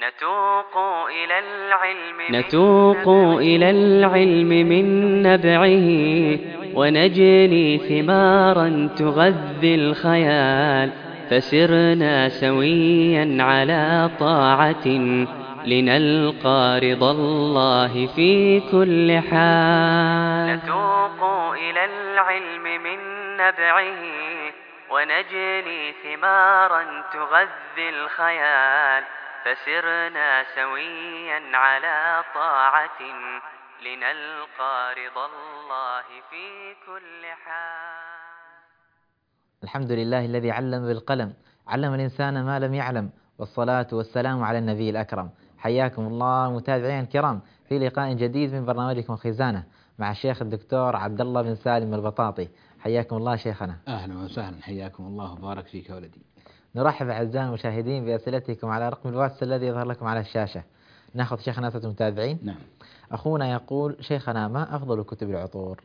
نتوق إلى العلم من نبعه، ونجني ثمارا تغذي الخيال. فسرنا سويا على طاعة، لنلقى رضا الله في كل حال. نتوق إلى العلم من نبعه، ونجني ثمارا تغذي الخيال. فسرنا سويا على طاعة، لنلقى رضا الله في كل حال. الحمد لله الذي علم بالقلم، علم الإنسان ما لم يعلم، والصلاة والسلام على النبي الأكرم. حياكم الله متابعين الكرام في لقاء جديد من برنامجكم خزانة مع الشيخ الدكتور عبد الله بن سالم البطاطي. حياكم الله شيخنا. أهلا وسهلا، حياكم الله وبارك فيك يا ولدي. نرحب أعزائي المشاهدين بأسئلتكم على رقم الواتس الذي يظهر لكم على الشاشة. نأخذ شيخنا أسئلة المتابعين. نعم. أخونا يقول: شيخنا، ما أفضل كتب العطور؟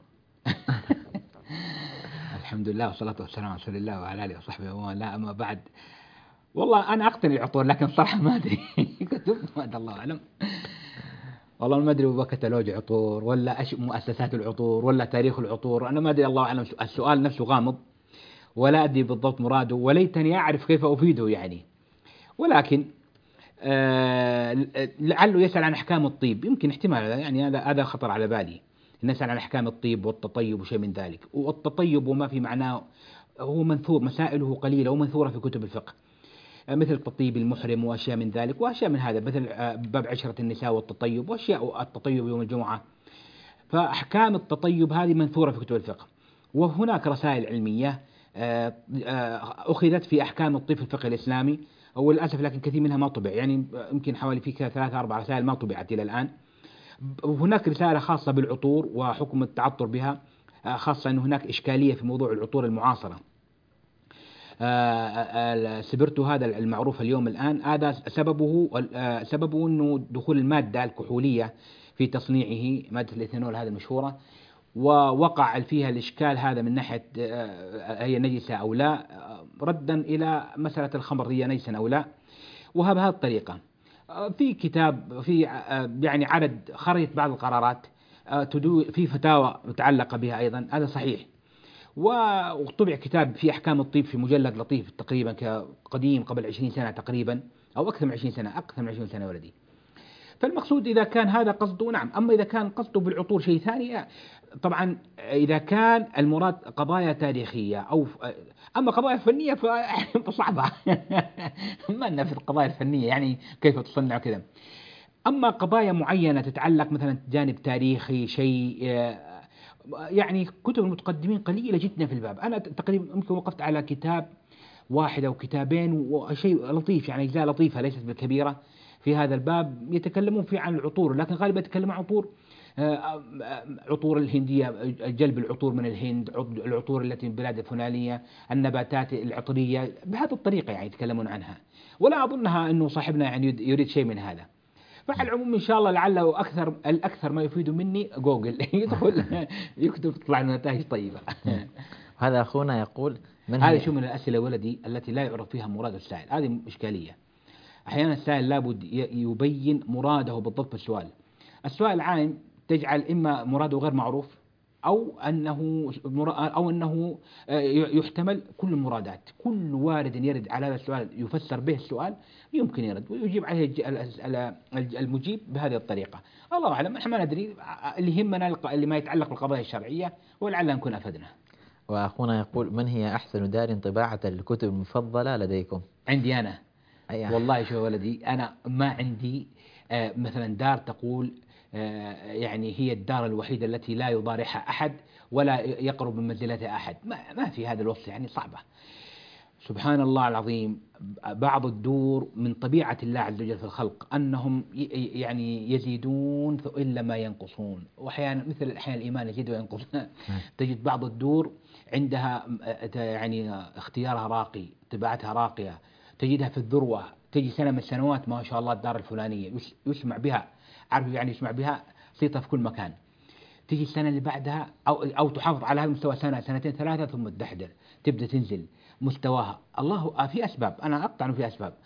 الحمد لله والصلاة والسلام على رسول الله وعلى آله وصحبه ومن لا أما بعد. والله أنا أقتني العطور، لكن صراحة ما أدري كتب ما أدري، الله أعلم. والله ما أدري هو كتالوج عطور ولا مؤسسات العطور ولا تاريخ العطور، أنا ما أدري، الله أعلم. السؤال نفسه غامض ولا أدري بالضبط مراده، وليتني أعرف كيف أفيده يعني. ولكن لعله يسأل عن أحكام الطيب، يمكن احتمال يعني، هذا خطر على بالي، نسأل عن أحكام الطيب والتطيب وشيء من ذلك. والتطيب وما في معناه هو منثور، مسائله قليلة ومنثورة في كتب الفقه، مثل التطيب المحرم وأشياء من ذلك وأشياء من هذا، مثل باب عشرة النساء والتطيب وأشياء التطيب يوم الجمعة. فأحكام التطيب هذه منثورة في كتب الفقه. وهناك رسائل علمية أخذت في أحكام الطب في الفقه الإسلامي، وللأسف لكن كثير منها ما طبع، يعني يمكن حوالي في 3-4 رسائل ما طبعت إلى الآن. هناك رسالة خاصة بالعطور وحكم التعطر بها، خاصة أن هناك إشكالية في موضوع العطور المعاصرة. السبرتو هذا المعروف اليوم الآن، هذا سببه أنه دخول المادة الكحولية في تصنيعه، مادة الإيثانول هذه المشهورة، ووقع فيها الإشكال هذا من ناحية هي نجسة أو لا، ردا إلى مسألة الخمر هي نجسة أو لا. وبهذه الطريقة في كتاب في يعني عدد خرجت بعض القرارات في فتاوى متعلقة بها أيضا، هذا صحيح. وطبع كتاب في أحكام الطيب في مجلد لطيف تقريبا قديم قبل 20 سنة تقريبا، أو أكثر من 20 سنة، أكثر من 20 سنة ولدي. فالمقصود إذا كان هذا قصده نعم، أما إذا كان قصده بالعطور شيء ثاني، طبعا إذا كان المراد قضايا تاريخية أما قضايا فنية فصعبة ما لنا في القضايا الفنية يعني كيف تصنع كذا. أما قضايا معينة تتعلق مثلا جانب تاريخي شيء، يعني كتب المتقدمين قليلة جدا في الباب. أنا تقريبا يمكن وقفت على كتاب واحد أو كتابين وشيء لطيف، يعني أجزاء لطيفة ليست بالكبيرة في هذا الباب، يتكلمون فيه عن العطور، لكن غالبا يتكلمون عن عطور الهندية، جلب العطور من الهند، العطور التي من البلاد الفلانية، النباتات العطرية، بهذه الطريقة يعني يتكلمون عنها. ولا أظنها أنه صاحبنا يعني يريد شيء من هذا. فعلى العموم إن شاء الله لعله الأكثر ما يفيد مني جوجل يدخل يكتب تطلع نتائج طيبة. هذا أخونا يقول: هذا شو من الأسئلة ولدي التي لا يعرف فيها مراد السائل، هذه إشكالية. أحيانا السائل لابد يبين مراده بالضبط في السؤال. السؤال العام تجعل إما مراده غير معروف أو أنه يحتمل كل المرادات. كل وارد يرد على هذا السؤال يفسر به السؤال يمكن يرد ويجيب عليه المجيب بهذه الطريقة. الله أعلم، نحن ما ندري، اللي يهمنا اللي ما يتعلق بالقضايا الشرعية، ولعل نكون أفدنا. وأخونا يقول: من هي أحسن دار طباعة الكتب المفضلة لديكم؟ عندي أنا والله شو ولدي، أنا ما عندي مثلا دار تقول يعني هي الدار الوحيدة التي لا يضارعها أحد ولا يقرب من منزلتها أحد، ما في هذا الوصف، يعني صعبة. سبحان الله العظيم، بعض الدور من طبيعة الله عز وجل في الخلق أنهم يعني يزيدون إلا ما ينقصون، وأحيانا مثل أحيانا الإيمان يزيد وينقص. تجد بعض الدور عندها يعني اختيارها راقي، طباعتها راقية، تجدها في الذروة، تجي سنة من السنوات ما شاء الله الدار الفلانية يسمع بها، عارف يعني يسمع بها صيتها في كل مكان. تيجي السنة اللي بعدها أو تحافظ على هذا المستوى سنة سنتين ثلاثة ثم تدحدر، تبدأ تنزل مستواها. الله في أسباب، أنا أقطع في أسباب.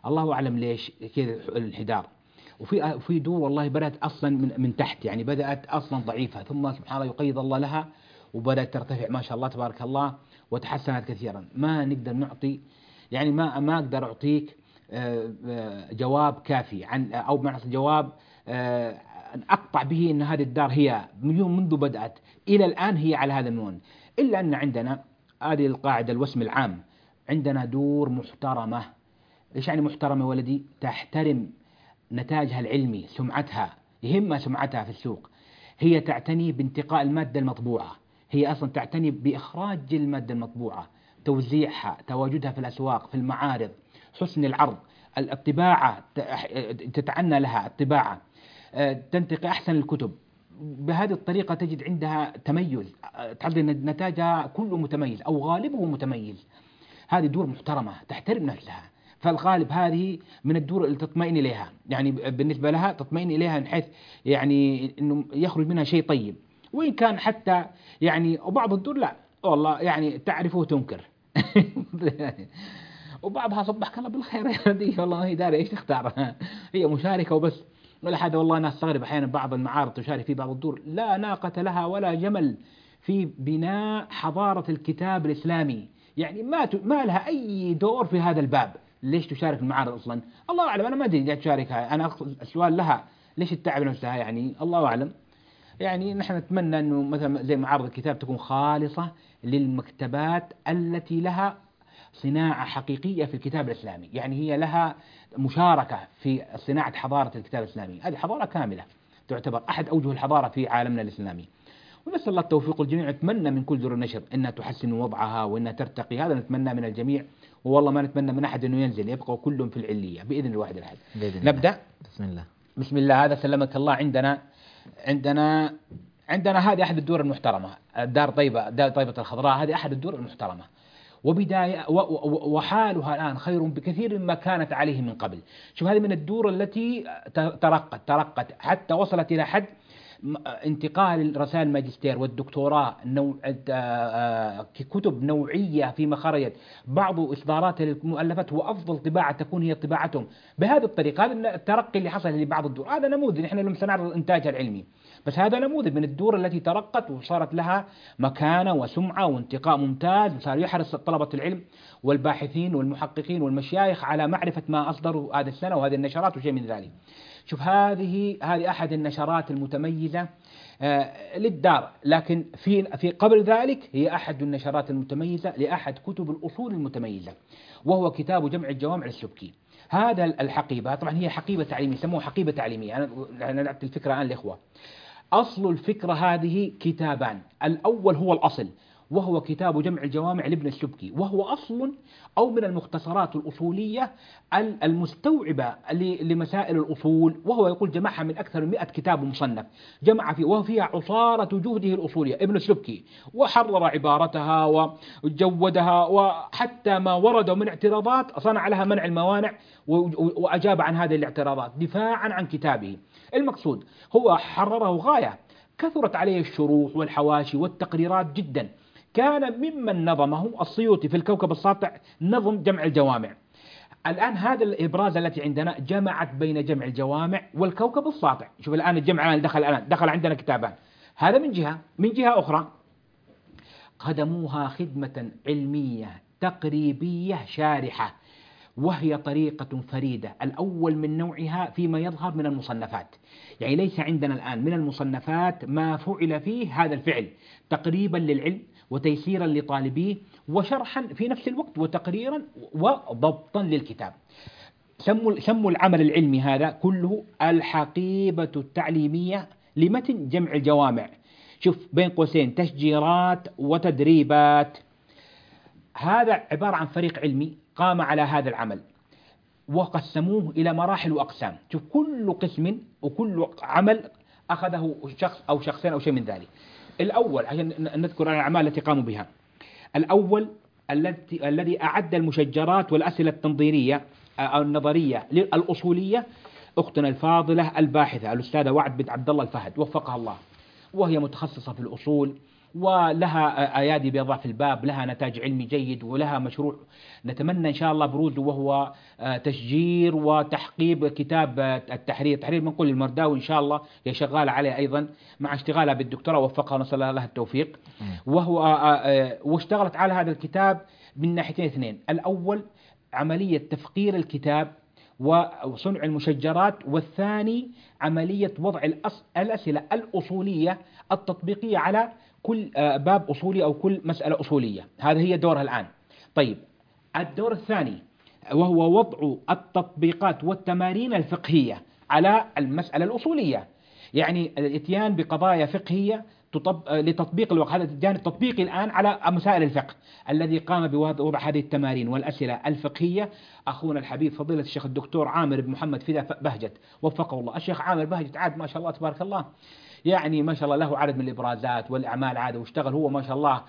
الله أعلم ليش كذا الانحدار. وفي دور والله بدأت أصلا من تحت، يعني بدأت أصلا ضعيفة، ثم سبحان الله يقيض الله لها وبدأت ترتفع ما شاء الله تبارك الله وتحسنت كثيرا. ما نقدر نعطي، يعني ما أقدر أعطيك جواب كافي عن، أو بمعنى جواب أقطع به أن هذه الدار هي من يوم منذ بدأت إلى الآن هي على هذا المنوال، إلا أن عندنا هذه القاعدة الوسم العام، عندنا دور محترمة. إيش يعني محترمة ولدي؟ تحترم نتاجها العلمي، سمعتها، يهمها سمعتها في السوق. هي تعتني بانتقاء المادة المطبوعة، هي أصلا تعتني بإخراج المادة المطبوعة، توزيعها، تواجدها في الأسواق، في المعارض، حسن العرض، الطباعة تتعنى لها الطباعة، تنتقي أحسن الكتب. بهذه الطريقة تجد عندها تميز، تعرض نتاجها كله متميز أو غالبه متميز. هذه دور محترمة تحترم نفسها، فالغالب هذه من الدور اللي تطمئن إليها، يعني بالنسبة لها تطمئن إليها من حيث يعني إنه يخرج منها شيء طيب، وإن كان حتى يعني وبعض الدور لا والله يعني تعرفه وتنكر وبعضها صبحك الله بالخير هذه والله هي داري ايش تختار هي مشاركة وبس. ولا هذا والله أنا أستغرب أحيانا بعض المعارض تشارك في بعض الدور لا ناقة لها ولا جمل في بناء حضارة الكتاب الإسلامي، يعني ما لها أي دور في هذا الباب. ليش تشارك المعارض أصلا؟ الله أعلم، أنا ما أدري ليش تشاركها، أنا السؤال لها ليش التعب نفسها، يعني الله أعلم. يعني نحن نتمنى أنه مثلا زي معارض الكتاب تكون خالصة للمكتبات التي لها صناعة حقيقية في الكتاب الإسلامي، يعني هي لها مشاركة في صناعة حضارة الكتاب الإسلامي. هذه حضارة كاملة تعتبر أحد أوجه الحضارة في عالمنا الإسلامي، ونسأل الله التوفيق الجميع. نتمنى من كل دور النشر أنها تحسن وضعها وأنها ترتقي، هذا نتمنى من الجميع، والله ما نتمنى من أحد أنه ينزل، يبقى كلهم في العلية بإذن الواحد الأحد. نبدأ. بسم الله. بسم الله. هذا سلمك الله. عندنا هذه أحد الدور المحترمة، دار طيبة الخضراء، هذه أحد الدور المحترمة، وبداية وحالها الآن خير بكثير مما كانت عليه من قبل. شوف هذه من الدور التي ترقت حتى وصلت إلى حد انتقال رسائل الماجستير والدكتوراه، كتب نوعية فيما خرجت، بعض إصدارات المؤلفات وأفضل طباعة تكون هي طباعتهم بهذه الطريقة. هذا الترقي اللي حصل لبعض الدور، هذا نموذج، نحن لم سنعرض إنتاجها العلمي، بس هذا نموذج من الدور التي ترقت وصارت لها مكانة وسمعة وانتقاء ممتاز، وصار يحرص طلبة العلم والباحثين والمحققين والمشايخ على معرفة ما أصدروا هذه السنة وهذه النشرات وشيء من ذلك. شوف هذه أحد النشرات المتميزة للدار، لكن في قبل ذلك هي أحد النشرات المتميزة لأحد كتب الأصول المتميزة، وهو كتاب جمع الجوامع للسبكي. هذا الحقيبة طبعا هي حقيبة تعليمية، يسموها حقيبة تعليمية. أنا نعطي الفكرة الآن للإخوة. أصل الفكرة هذه كتابان، الأول هو الأصل وهو كتاب جمع الجوامع لابن السبكي، وهو أصل أو من المختصرات الأصولية المستوعبة لمسائل الأصول، وهو يقول جمعها من أكثر من 100 كتاب مصنف جمع فيه، وفيها عصارة جهده الأصولية ابن السبكي، وحرر عبارتها وجودها، وحتى ما ورد من اعتراضات صنع لها منع الموانع وأجاب عن هذه الاعتراضات دفاعا عن كتابه. المقصود هو حرره غاية، كثرت عليه الشروح والحواشي والتقريرات جدا. كان ممن نظمه السيوطي في الكوكب الساطع نظم جمع الجوامع. الآن هذا الإبراز التي عندنا جمعت بين جمع الجوامع والكوكب الساطع. شوف الآن الجمع دخل عندنا كتابان، هذا من جهة أخرى خدموها خدمة علمية تقريبية شارحة، وهي طريقة فريدة، الأول من نوعها فيما يظهر من المصنفات. يعني ليس عندنا الآن من المصنفات ما فعل فيه هذا الفعل تقريبا للعلم وتيسيرا لطالبيه وشرحا في نفس الوقت وتقريرا وضبطا للكتاب. سموا العمل العلمي هذا كله الحقيبة التعليمية لمتن جمع الجوامع. شوف بين قوسين تشجيرات وتدريبات. هذا عبارة عن فريق علمي قام على هذا العمل وقسموه إلى مراحل وأقسام. شوف كل قسم وكل عمل أخذه شخص أو شخصين أو شيء من ذلك. الأول عشان نذكر الأعمال التي قاموا بها، الأول الذي أعد المشجرات والأسئلة التنظيرية أو النظرية الأصولية أختنا الفاضلة الباحثة الأستاذة وعد بنت عبد الله الفهد وفقها الله، وهي متخصصة في الأصول ولها أيادي بيضاء في الباب، لها نتاج علمي جيد، ولها مشروع نتمنى إن شاء الله بروزه، وهو تشجير وتحقيب كتاب التحرير من قول المرداوي إن شاء الله، هي شغالة عليه أيضا مع اشتغالها بالدكتوراه، وفقها ونسأل الله لها التوفيق. واشتغلت على هذا الكتاب من ناحيتين اثنين: الأول عملية تفقير الكتاب وصنع المشجرات، والثاني عملية وضع الأسئلة الأصولية التطبيقية على كل باب أصولي أو كل مسألة أصولية. هذا هي دورها الآن. طيب، الدور الثاني وهو وضع التطبيقات والتمارين الفقهية على المسألة الأصولية، يعني الاتيان بقضايا فقهية لتطبيق الواقع. هذا الجانب التطبيقي الآن على مسائل الفقه. الذي قام بوضع هذه التمارين والأسئلة الفقهية أخونا الحبيب فضيلة الشيخ الدكتور عامر بن محمد فدا بهجت، وفقه الله. الشيخ عامر بهجت عاد ما شاء الله تبارك الله، يعني ما شاء الله له عدد من الإبرازات والأعمال عادة، واشتغل هو ما شاء الله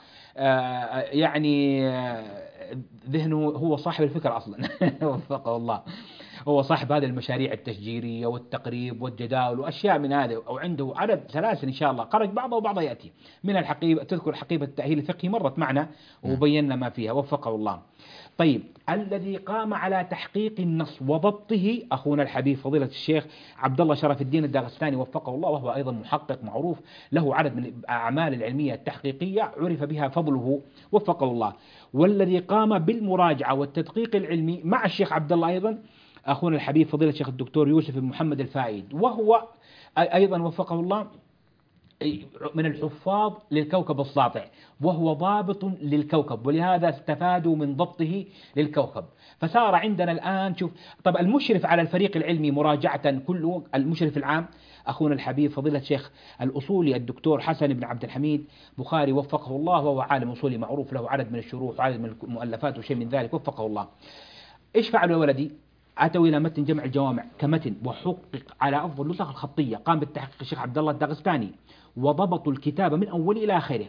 يعني ذهنه، هو صاحب الفكرة أصلا وفقه الله. هو صاحب هذه المشاريع التشجيرية والتقريب والجداول وأشياء من هذا، وعنده عدد سلاسل إن شاء الله، خرج بعضها وبعضها يأتي من الحقيبة. تذكر حقيبة التأهيل الفقهي مرت معنا وبينا ما فيها، وفقه الله. طيب، الذي قام على تحقيق النص وضبطه أخونا الحبيب فضيلة الشيخ عبد الله شرف الدين الداغستاني، وفقه الله، وهو أيضا محقق معروف، له عدد من الأعمال العلمية التحقيقية عرف بها فضله، وفقه الله. والذي قام بالمراجعة والتدقيق العلمي مع الشيخ عبد الله أيضا أخونا الحبيب فضيلة الشيخ الدكتور يوسف بن محمد الفائد، وهو أيضا وفقه الله من الحفاظ للكوكب الساطع، وهو ضابط للكوكب، ولهذا استفادوا من ضبطه للكوكب. فصار عندنا الآن شوف، طب المشرف على الفريق العلمي مراجعة كله، المشرف العام أخونا الحبيب فضيلة الشيخ الأصولي الدكتور حسن بن عبد الحميد بخاري، وفقه الله، وهو عالم أصولي معروف، له عدد من الشروح وعدد من المؤلفات وشيء من ذلك، وفقه الله. إيش فعلوا يا ولدي؟ أتوا إلى متن جمع الجوامع كمتن، وحقق على أفضل النسخ الخطية، قام بالتحقيق الشيخ عبد الله الداغستاني، وضبطوا الكتاب من أوله إلى آخره،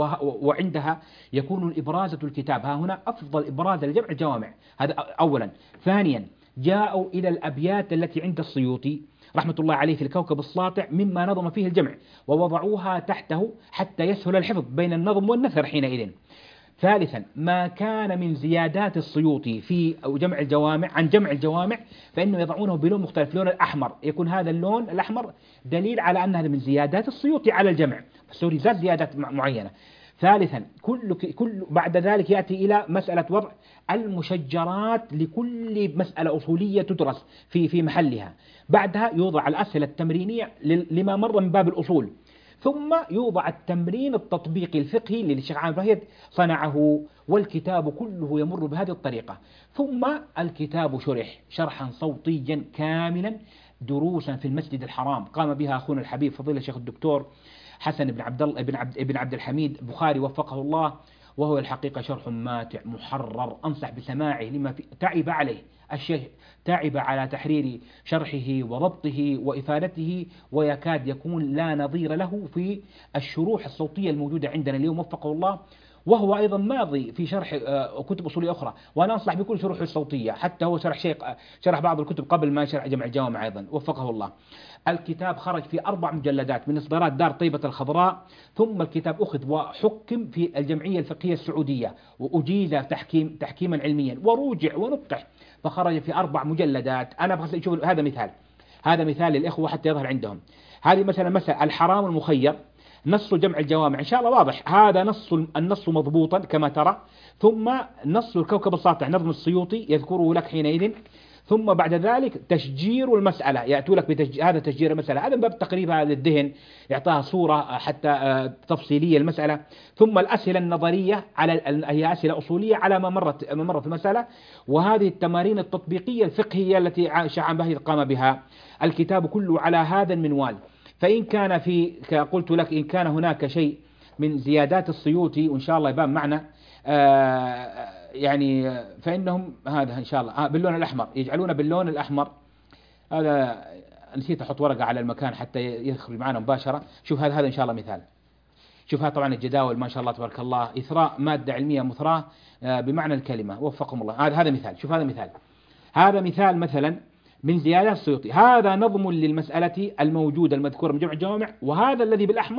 وعندها يكون إبرازة الكتاب ها هنا أفضل إبراز لجمع الجوامع، هذا أولا. ثانيا، جاءوا إلى الأبيات التي عند السيوطي رحمة الله عليه في الكوكب الساطع مما نظم فيه الجمع، ووضعوها تحته حتى يسهل الحفظ بين النظم والنثر حينئذ. ثالثا، ما كان من زيادات السيوطي في جمع الجوامع عن جمع الجوامع فإنه يضعونه بلون مختلف، لون الأحمر، يكون هذا اللون الأحمر دليل على أن هذا من زيادات السيوطي على الجمع، فالسيوطي زاد زيادات معينة. ثالثا، كل بعد ذلك يأتي إلى مسألة وضع المشجرات لكل مسألة أصولية تدرس في محلها، بعدها يوضع الأسئلة التمرينية لما مر من باب الأصول، ثم يوضع التمرين التطبيقي الفقهي اللي الشيخ عامر بهجت صنعه، والكتاب كله يمر بهذه الطريقة. ثم الكتاب شرح شرحا صوتيا كاملا، دروسا في المسجد الحرام قام بها أخونا الحبيب فضيلة الشيخ الدكتور حسن بن عبد الله بن عبد الحميد بخاري، وفقه الله، وهو الحقيقة شرح ماتع محرر، أنصح بسماعه لما تعب عليه الشيخ، تعب على تحرير شرحه وضبطه وإفادته، ويكاد يكون لا نظير له في الشروح الصوتية الموجودة عندنا اليوم، وفقه الله. وهو أيضا ماضي في شرح كتب أصولية أخرى، وأنا أنصح بكل شروحه الصوتية، حتى هو شرح بعض الكتب قبل ما شرح جمع الجوامع أيضا، وفقه الله. الكتاب خرج في 4 مجلدات من إصدارات دار طيبة الخضراء، ثم الكتاب أخذ وحكم في الجمعية الفقهية السعودية، وأجيز تحكيما علميا، وروجع ونقح، فخرج في 4 مجلدات. أنا أبغى أشوف هذا مثال للإخوة حتى يظهر عندهم. هذه مثلا الحرام المخير، نص جمع الجوامع إن شاء الله واضح، هذا النص مضبوطا كما ترى، ثم نص الكوكب الساطع نظم السيوطي يذكره لك حينئذ، ثم بعد ذلك تشجير المسألة، يأتوا لك هذا تشجير المسألة، هذا من باب تقريبها للذهن، يعطاها صورة حتى تفصيلية المسألة، ثم الأسئلة النظرية هي أسئلة أصولية على ما مرت المسألة، وهذه التمارين التطبيقية الفقهية التي الشيخ عامر بهجت قام بها. الكتاب كله على هذا المنوال. فإن كان قلت لك إن كان هناك شيء من زيادات السيوطي، وإن شاء الله يبان معنا يعني فإنهم هذا إن شاء الله باللون الأحمر، يجعلونه باللون الأحمر. هذا نسيت أحط ورقة على المكان حتى يخرج معنا مباشرة. شوف هذا إن شاء الله مثال. شوف هذا طبعا الجداول ما شاء الله تبارك الله، إثراء مادة علمية مثراة بمعنى الكلمة، وفقهم الله. هذا مثال. شوف هذا مثال مثلا من زيادات السيوطي، هذا نظم للمسألة الموجودة المذكورة من جمع الجوامع، وهذا الذي بالأحمر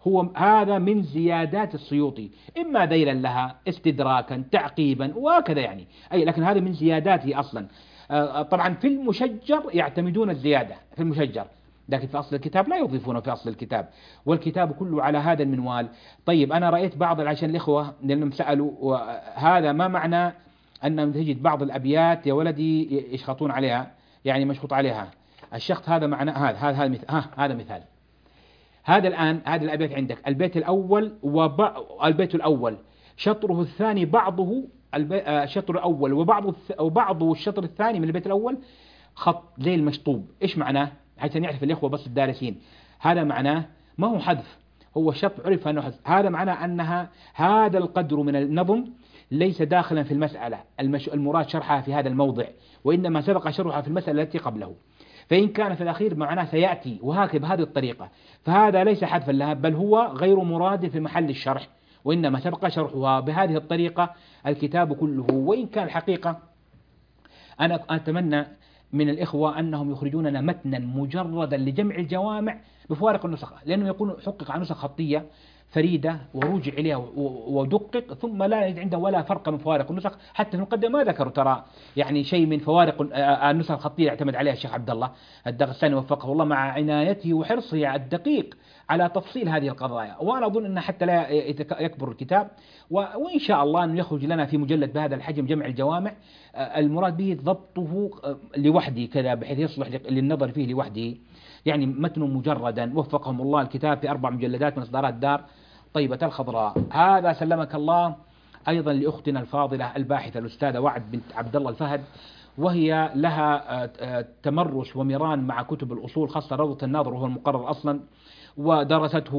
هو هذا من زيادات السيوطي، إما ذيلا لها، استدراكا، تعقيبا، وهكذا يعني، أي لكن هذا من زياداته أصلا. طبعا في المشجر يعتمدون الزيادة في المشجر، لكن في أصل الكتاب لا يضيفونه في أصل الكتاب، والكتاب كله على هذا المنوال. طيب أنا رأيت بعض عشان الإخوة لأنهم سألوا هذا ما معنى أن تجد بعض الأبيات يا ولدي يشخطون عليها، يعني مشخوط عليها الشخط، هذا معنى هذا مثال. هذا الآن هذه الأبيات عندك، البيت الأول البيت الأول شطره الثاني بعضه الشطر الأول وبعضه الشطر الثاني من البيت الأول خط زي المشطوب. إيش معناه؟ عشان يعرف الإخوة بس الدارسين، هذا معناه ما هو حذف، هو الشط عرف أنه حذف، هذا معناه أنها هذا القدر من النظم ليس داخلا في المسألة المراد شرحها في هذا الموضع، وإنما سبق شرحها في المسألة التي قبله، فإن كان في الأخير معناه سيأتي وهكذا بهذه الطريقة، فهذا ليس حذفا لها بل هو غير مراد في محل الشرح، وإنما سبق شرحها بهذه الطريقة الكتاب كله. وإن كان الحقيقة أنا أتمنى من الإخوة أنهم يخرجون لنا متنا مجردا لجمع الجوامع بفوارق النسخ، لأنه يكون حقق على نسخ خطية فريدة ورجع إليها ودقق، ثم لا يجد عنده ولا فرق من فوارق النسخ. حتى في المقدمة ما ذكروا ترى يعني شيء من فوارق النسخ الخطية اعتمد عليها الشيخ عبد الله الدغستاني وفقه الله مع عنايته وحرصه الدقيق على تفصيل هذه القضايا. وأنا أظن أن حتى لا يكبر الكتاب، وإن شاء الله أن يخرج لنا في مجلد بهذا الحجم جمع الجوامع، المراد به ضبطه لوحده كذا بحيث يصلح للنظر فيه لوحده، يعني متن مجردا وفقهم الله. الكتاب في 4 مجلدات من إصدارات دار طيبة الخضراء. هذا سلمك الله أيضا لأختنا الفاضلة الباحثة الأستاذة وعد بنت عبد الله الفهد، وهي لها تمرس ومران مع كتب الأصول، خاصة روضة الناظر وهو المقرر أصلا، ودرسته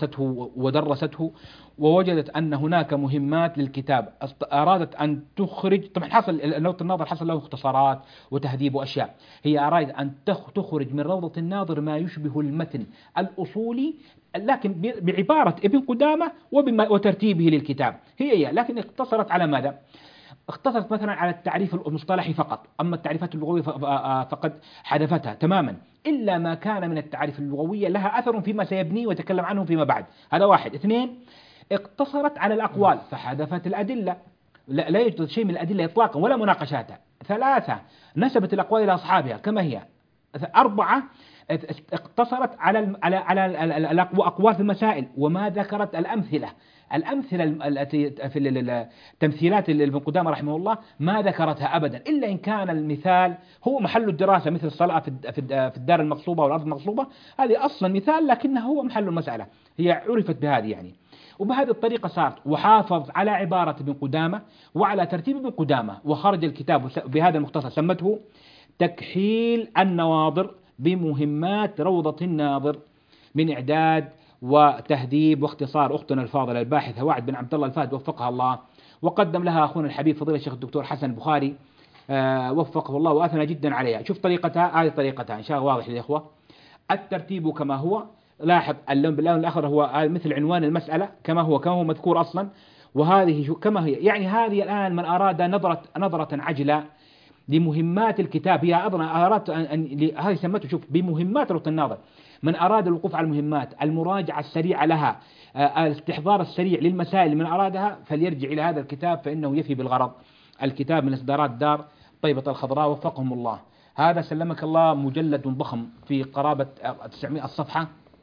ودرسته ووجدت أن هناك مهمات للكتاب، أرادت أن تخرج. طبعا حصل روضة الناظر حصل له اختصارات وتهذيب وأشياء، هي أرادت أن تخرج من روضة الناظر ما يشبه المتن الأصولي لكن بعبارة ابن قدامة وترتيبه للكتاب، هي لكن اقتصرت على ماذا؟ اختصرت مثلا على التعريف المصطلحي فقط، أما التعريفات اللغوية فقد حذفتها تماما، إلا ما كان من التعريف اللغوية لها أثر فيما سيبنيه ويتكلم عنه فيما بعد. هذا واحد. 2، اقتصرت على الأقوال فحذفت الأدلة، لا يوجد شيء من الأدلة إطلاقا ولا مناقشاتها. 3، نسبت الأقوال إلى أصحابها كما هي. 4، اقتصرت على الأقوال في المسائل وما ذكرت الأمثلة التي في التمثيلات ابن قدامة رحمه الله ما ذكرتها أبدا، إلا إن كان المثال هو محل الدراسة، مثل الصلاة في الدار المغصوبة والأرض المغصوبة، هذه أصلا مثال لكنه هو محل المسألة، هي عرفت بهذه يعني. وبهذه الطريقة صارت، وحافظ على عبارة ابن قدامة وعلى ترتيب ابن قدامة، وخرج الكتاب بهذا المختصر سمته تكحيل النواظر بمهمات روضة الناظر من إعداد وتهذيب واختصار أختنا الفاضلة الباحثة وعد بن عبد الله الفهد وفقها الله، وقدم لها أخونا الحبيب فضيلة الشيخ الدكتور حسن البخاري وفقه الله وأثنى جدا عليها. شوف طريقتها، هذه طريقتها إن شاء الله واضح للإخوة. الترتيب كما هو، لاحظ اللون باللون الآخر هو مثل عنوان المسألة كما هو مذكور أصلا، وهذه كما هي. يعني هذه الآن من أراد نظرة عجلة لمهمات الكتاب، هي أردت هذه سمته شوف بمهمات روضة الناظر، من أراد الوقوف على المهمات، المراجعة السريعة لها، الاستحضار السريع للمسائل من أرادها فليرجع إلى هذا الكتاب فإنه يفي بالغرض. الكتاب من إصدارات دار طيبة الخضراء وفقهم الله. هذا سلمك الله مجلد ضخم في قرابة 900 صفحة،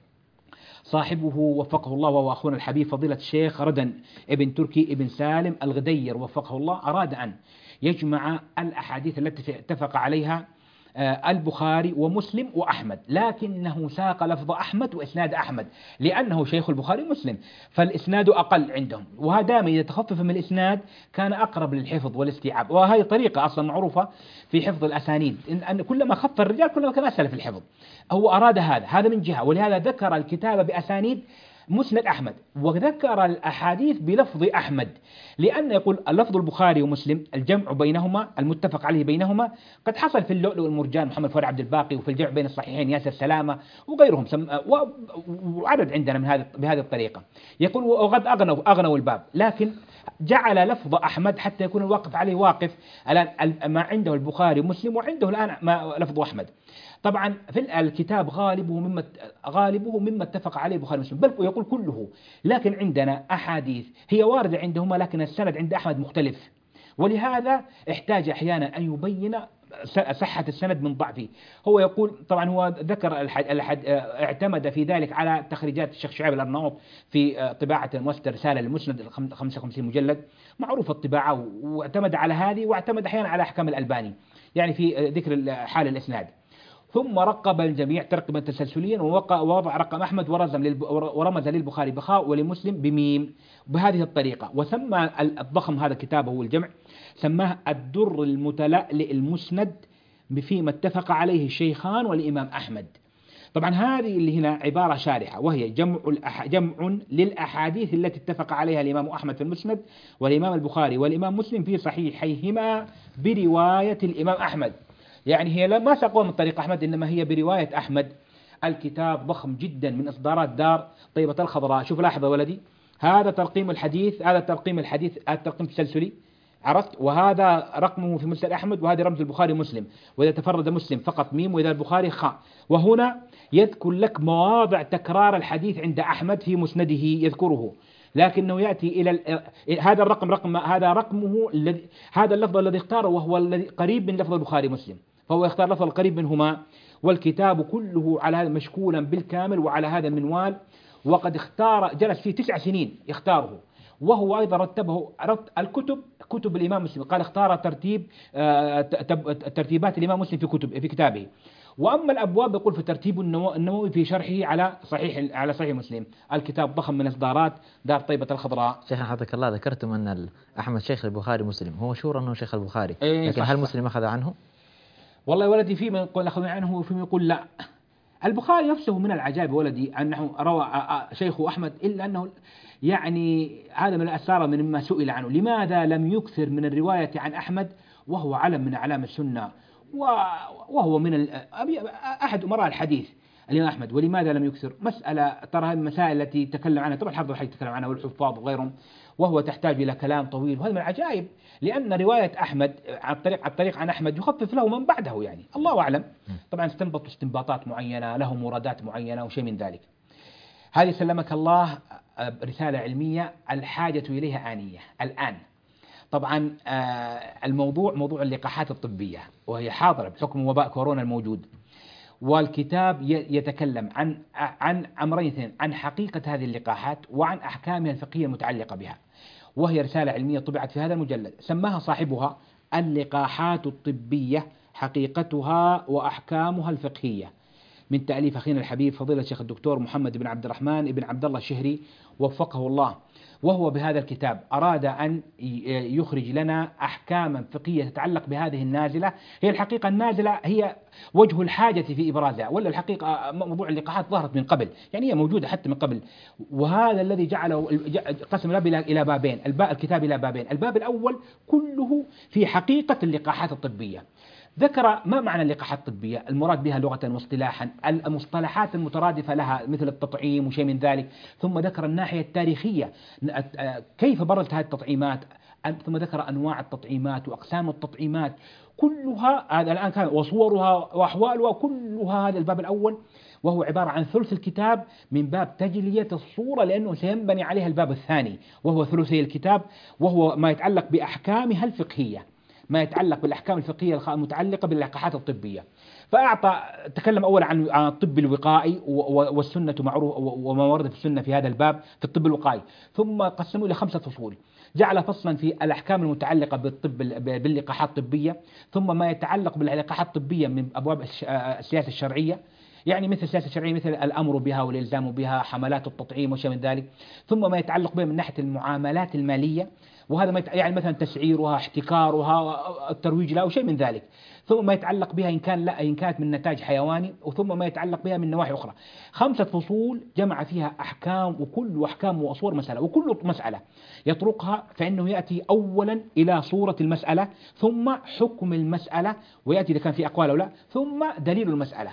صاحبه وفقه الله وهو أخونا الحبيب فضيلة الشيخ ردن ابن تركي ابن سالم الغدير وفقه الله، أراد أن يجمع الأحاديث التي اتفق عليها البخاري ومسلم وأحمد، لكنه ساق لفظ أحمد وإسناد أحمد لأنه شيخ البخاري ومسلم، فالإسناد أقل عندهم، وهذا إذا تخفف من الإسناد كان أقرب للحفظ والاستيعاب، وهذه طريقة أصلا معروفة في حفظ الأسانيد، أن كلما خف الرجال كلما كان أسهل في الحفظ. هو أراد هذا من جهة، ولهذا ذكر الكتابة بأسانيد مسند أحمد وذكر الأحاديث بلفظ أحمد، لأن يقول اللفظ البخاري ومسلم الجمع بينهما المتفق عليه بينهما قد حصل في اللؤلؤ والمرجان محمد فؤاد عبد الباقي، وفي الجمع بين الصحيحين ياسر سلامة وغيرهم وعدد عندنا من بهذه الطريقة. يقول وقد أغنوا الباب، لكن جعل لفظ أحمد حتى يكون الواقف عليه واقف الآن ما عنده البخاري ومسلم وعنده الآن ما لفظ أحمد. طبعا في الكتاب غالبه مما اتفق عليه البخاري ومسلم، بل يقول كله، لكن عندنا أحاديث هي واردة عندهما لكن السند عند أحمد مختلف، ولهذا احتاج أحيانا أن يبين صحة السند من ضعفه. هو يقول طبعا هو ذكر اعتمد في ذلك على تخريجات الشيخ شعيب الأرناؤوط في طباعة مؤسسة رسالة للمسند 55 مجلد معروف الطباعة، واعتمد على هذه، واعتمد أحيانا على أحكام الألباني يعني في ذكر حال الإسناد. ثم رقب الجميع ترقبا تسلسليا، ووضع رقم أحمد ورمز للبخاري بخاء ولمسلم بميم بهذه الطريقة. وسمى الضخم هذا كتابه الجمع سماه الدر المتلألئ المسند فيما اتفق عليه الشيخان والإمام أحمد. طبعا هذه اللي هنا عبارة شارحة، وهي جمع للأحاديث التي اتفق عليها الإمام أحمد في المسند، والإمام البخاري والإمام مسلم في صحيحيهما برواية الإمام أحمد. يعني هي ما ساقوها من طريق أحمد، إنما هي برواية أحمد. الكتاب ضخم جدا من إصدارات دار طيبة الخضراء. شوف لاحظ يا ولدي، هذا ترقيم الحديث، هذا ترقيم التسلسلي، عرفت؟ وهذا رقمه في مسند أحمد، وهذا رمز البخاري ومسلم، وإذا تفرد مسلم فقط ميم، وإذا البخاري خاء. وهنا يذكر لك مواضع تكرار الحديث عند أحمد في مسنده يذكره، لكنه يأتي إلى هذا الرقم هذا رقمه الذي هذا اللفظ الذي اختاره، وهو الذي قريب من لفظ البخاري ومسلم، فهو يختار لفظ القريب منهما. والكتاب كله على هذا مشكولا بالكامل وعلى هذا المنوال، وقد جلس فيه 9 سنين يختاره. وهو أيضا رتبه كتب الإمام مسلم، قال اختار ترتيبات الإمام مسلم في كتابه. وأما الأبواب يقول في ترتيب النووي في شرحه على صحيح مسلم. الكتاب ضخم من إصدارات دار طيبة الخضراء. شيخنا حفظك الله، ذكرتم أن أحمد شيخ البخاري مسلم، هو مشهور أنه شيخ البخاري، لكن هل مسلم أخذ عنه؟ والله يا ولدي في من يقول أخذ عنه وفي من يقول لا. البخاري نفسه من العجائب ولدي أنه روى شيخه أحمد، إلا أنه يعني هذا من الأسرار مما سئل عنه، لماذا لم يكثر من الرواية عن أحمد وهو علم من أعلام السنة، وهو من أحد أمراء الحديث الإمام أحمد، ولماذا لم يكثر؟ مسألة ترى المسائل التي تكلم عنها طبعا الحافظ الحي تكلم عنها والحفاظ وغيرهم، وهو تحتاج إلى كلام طويل، وهذا من العجائب، لأن رواية أحمد على الطريق عن أحمد يخفف له من بعده، يعني الله أعلم. طبعا استنبطوا استنباطات معينة، له مرادات معينة وشيء من ذلك. هذه سلمك الله رسالة علمية الحاجة إليها آنية الآن. طبعا الموضوع موضوع اللقاحات الطبية، وهي حاضرة بحكم وباء كورونا الموجود، والكتاب يتكلم عن أمرين اثنين، عن حقيقة هذه اللقاحات وعن أحكامها الفقهية المتعلقة بها، وهي رسالة علمية طبعت في هذا المجلد، سماها صاحبها اللقاحات الطبية حقيقتها وأحكامها الفقهية، من تأليف أخينا الحبيب فضيلة الشيخ الدكتور محمد بن عبد الرحمن بن عبد الله الشهري وفقه الله. وهو بهذا الكتاب أراد أن يخرج لنا أحكاما فقهية تتعلق بهذه النازلة. هي الحقيقة النازلة هي وجه الحاجة في إبرازها، ولا الحقيقة موضوع اللقاحات ظهرت من قبل، يعني هي موجودة حتى من قبل. وهذا الذي جعله قسم الباب إلى بابين، الكتاب إلى بابين. الباب الأول كله في حقيقة اللقاحات الطبية، ذكر ما معنى اللقاحات الطبية، المراد بها لغة واصطلاحا، المصطلحات المترادفة لها مثل التطعيم وشيء من ذلك، ثم ذكر الناحية التاريخية كيف برزت هذه التطعيمات، ثم ذكر أنواع التطعيمات وأقسام التطعيمات كلها، هذا الآن كان وصورها وأحوالها كلها. هذا الباب الأول، وهو عبارة عن ثلث الكتاب من باب تجلية الصورة، لأنه سينبني عليها الباب الثاني وهو ثلثي الكتاب، وهو ما يتعلق بأحكامها الفقهية، ما يتعلق بالأحكام الفقهية المتعلقة باللقاحات الطبية. تكلم أولا عن الطب الوقائي والسنة معروف وما ورد في السنة في هذا الباب في الطب الوقائي، ثم قسموا إلى 5 فصول، جعل فصلا في الأحكام المتعلقة باللقاحات الطبية، ثم ما يتعلق باللقاحات الطبية من أبواب السياسة الشرعية، يعني مثل السياسة الشرعية مثل الأمر بها والإلزام بها، حملات التطعيم وشيء من ذلك، ثم ما يتعلق بها من ناحية المعاملات المالية، وهذا ما يعني مثلا تسعيرها، احتكارها، الترويج لها وشيء من ذلك، ثم ما يتعلق بها إن كانت من نتاج حيواني، وثم ما يتعلق بها من نواحي أخرى. 5 فصول جمع فيها أحكام، وكل أحكام وأصور مسألة، وكل مسألة يطرقها فإنه يأتي أولا إلى صورة المسألة، ثم حكم المسألة، ويأتي إذا كان في أقوال أو لا، ثم دليل المسألة.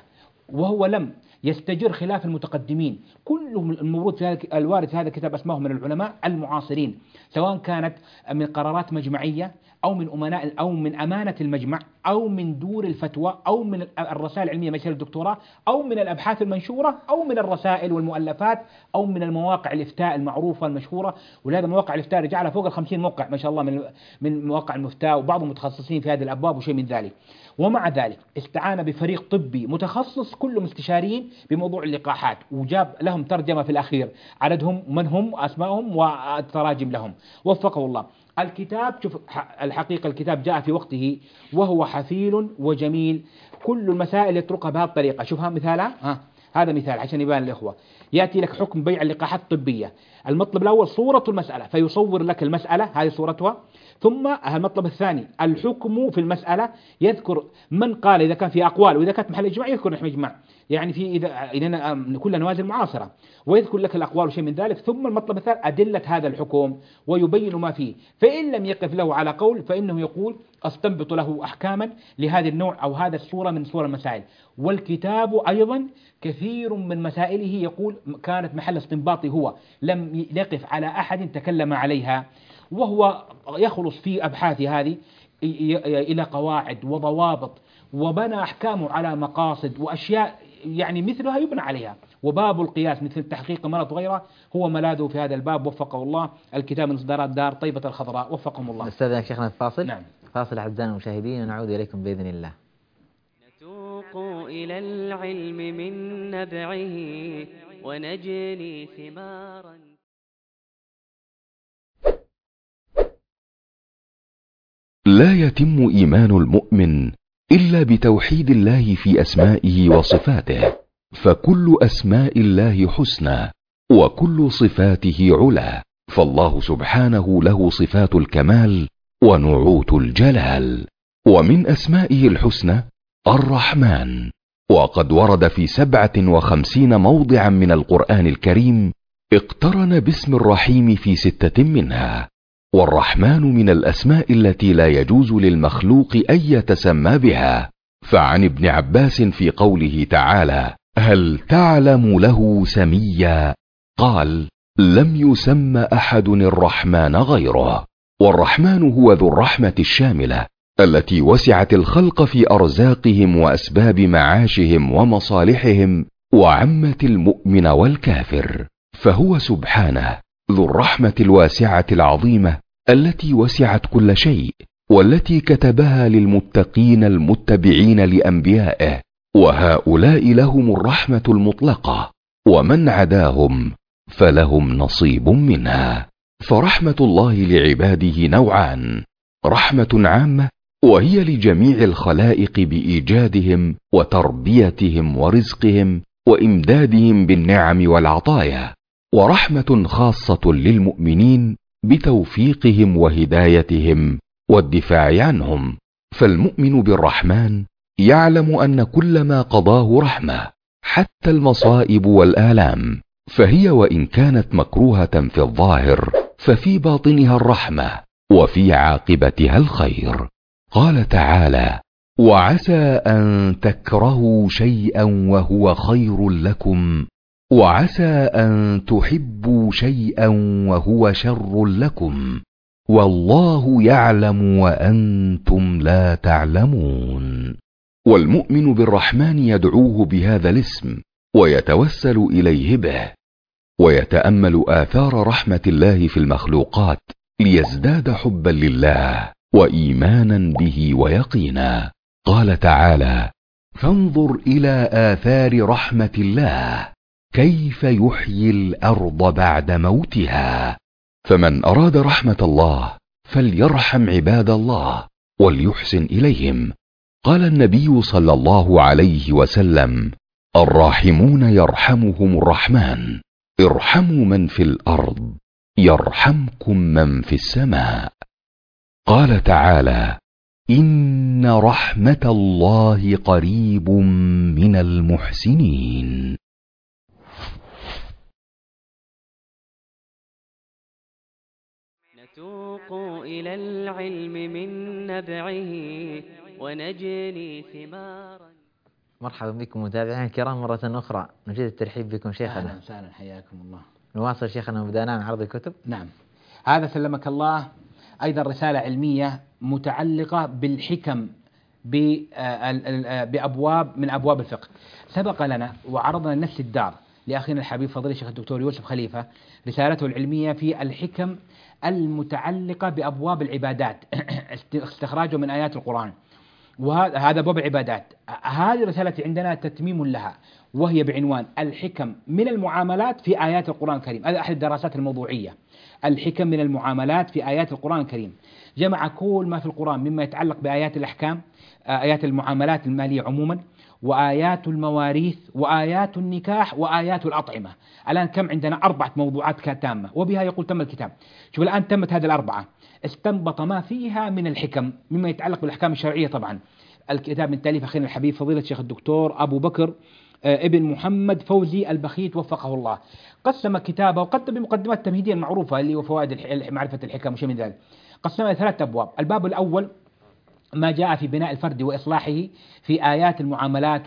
وهو لم يستجر خلاف المتقدمين، كلهم الموجود في الوارد في هذا الكتاب أسمائهم من العلماء المعاصرين، سواء كانت من قرارات مجمعية أو من أمناء أو من أمانة المجمع أو من دور الفتوى أو من الرسائل العلمية ماجستير الدكتوراه أو من الأبحاث المنشورة أو من الرسائل والمؤلفات أو من المواقع الإفتاء المعروفة المشهورة. ولهذا مواقع الإفتاء رجعلها فوق 50 موقع ما شاء الله من مواقع المفتاء، وبعضهم متخصصين في هذه الأبواب وشيء من ذلك. ومع ذلك استعان بفريق طبي متخصص كلهم استشاريين بموضوع اللقاحات، وجاب لهم ترجمة في الأخير عددهم من هم أسمائهم والتراجم لهم، وفقه الله. الكتاب شوف الحقيقة الكتاب جاء في وقته وهو حفيل وجميل، كل المسائل يطرقها بهذه الطريقة. شوفها مثالها، هذا مثال عشان يبان الإخوة. يأتي لك حكم بيع اللقاحات الطبية، المطلب الأول صورة المسألة فيصور لك المسألة هذه صورتها، ثم المطلب الثاني الحكم في المسألة، يذكر من قال إذا كان في أقوال، وإذا كانت محل إجماع يذكر نحن إجماع، يعني في إذا كل نوازل معاصرة، ويذكر لك الأقوال وشيء من ذلك. ثم المطلب الثالث أدلة هذا الحكم ويبين ما فيه، فإن لم يقف له على قول فإنه يقول أستنبط له أحكاما لهذا النوع أو هذا الصورة من صور المسائل. والكتاب أيضا كثير من مسائله يقول كانت محل استنباطي هو، لم يقف على أحد تكلم عليها، وهو يخلص في أبحاث هذه إلى قواعد وضوابط، وبنى أحكامه على مقاصد وأشياء يعني مثلها يبنى عليها. وباب القياس مثل تحقيق مرض وغيره هو ملاذه في هذا الباب، وفقه الله. الكتاب من إصدارات دار طيبة الخضراء، وفقهم الله. نستاذنك شيخنا الفاصل. نعم. فاصل أعزائنا المشاهدين ونعود إليكم بإذن الله. نتوق إلى العلم من نبعه ونجني ثمارا. لا يتم إيمان المؤمن إلا بتوحيد الله في أسمائه وصفاته، فكل أسماء الله حسنى وكل صفاته علا، فالله سبحانه له صفات الكمال ونعوت الجلال. ومن أسمائه الحسنى الرحمن، وقد ورد في 57 موضعا من القرآن الكريم اقترن باسم الرحيم في 6 منها. والرحمن من الأسماء التي لا يجوز للمخلوق أن يتسمى بها، فعن ابن عباس في قوله تعالى هل تعلم له سميا قال لم يسم أحد الرحمن غيره. والرحمن هو ذو الرحمة الشاملة التي وسعت الخلق في أرزاقهم وأسباب معاشهم ومصالحهم، وعمت المؤمن والكافر، فهو سبحانه ذو الرحمة الواسعة العظيمة التي وسعت كل شيء، والتي كتبها للمتقين المتبعين لأنبيائه، وهؤلاء لهم الرحمة المطلقة، ومن عداهم فلهم نصيب منها. فرحمة الله لعباده نوعان: رحمة عامة وهي لجميع الخلائق بإيجادهم وتربيتهم ورزقهم وإمدادهم بالنعم والعطايا، ورحمة خاصة للمؤمنين بتوفيقهم وهدايتهم والدفاع عنهم. فالمؤمن بالرحمن يعلم أن كل ما قضاه رحمة، حتى المصائب والآلام، فهي وإن كانت مكروهة في الظاهر ففي باطنها الرحمة وفي عاقبتها الخير. قال تعالى وعسى أن تكرهوا شيئا وهو خير لكم، وعسى أن تحبوا شيئا وهو شر لكم، والله يعلم وأنتم لا تعلمون. والمؤمن بالرحمن يدعوه بهذا الاسم ويتوسل إليه به، ويتأمل آثار رحمة الله في المخلوقات ليزداد حبا لله وإيمانا به ويقينا. قال تعالى فانظر إلى آثار رحمة الله كيف يحيي الأرض بعد موتها. فمن أراد رحمة الله فليرحم عباد الله وليحسن إليهم. قال النبي صلى الله عليه وسلم الراحمون يرحمهم الرحمن، ارحموا من في الأرض يرحمكم من في السماء. قال تعالى إن رحمة الله قريب من المحسنين. نتوق إلى العلم من نبعه ونجني ثمارا. مرحبا بكم متابعينا الكرام مرة أخرى، نجد الترحيب بكم شيخنا. أهلا وسهلا، حياكم الله. نواصل شيخنا وبدأنا عن عرض الكتب. نعم، هذا سلمك الله أيضا رسالة علمية متعلقة بالحكم بأبواب من أبواب الفقه. سبق لنا وعرضنا نفس الدار لأخينا الحبيب فضيلة الشيخ الدكتور يوسف خليفة رسالته العلمية في الحكم المتعلقة بأبواب العبادات استخراجه من آيات القرآن، وهذا باب العبادات. هذه الرسالة عندنا تتميم لها، وهي بعنوان الحكم من المعاملات في آيات القرآن الكريم. هذا أحد الدراسات الموضوعية، الحكم من المعاملات في آيات القرآن الكريم. جمع كل ما في القرآن مما يتعلق بآيات الأحكام، آيات المعاملات المالية عموما، وآيات المواريث، وآيات النكاح، وآيات الأطعمة. الآن كم عندنا؟ 4 موضوعات تامة، وبها يقول تم الكتاب. شوف الآن تمت هذه ال4، استنبط ما فيها من الحكم مما يتعلق بالأحكام الشرعية. طبعا الكتاب من تأليف أخينا الحبيب فضيلة الشيخ الدكتور أبو بكر ابن محمد فوزي البخيت وفقه الله. قسم كتابه وقدم بمقدمات التمهيدية المعروفة اللي هو فوائد معرفة الحكم وشيء من ذلك. قسمها إلى 3 أبواب. الباب الأول ما جاء في بناء الفرد وإصلاحه في آيات المعاملات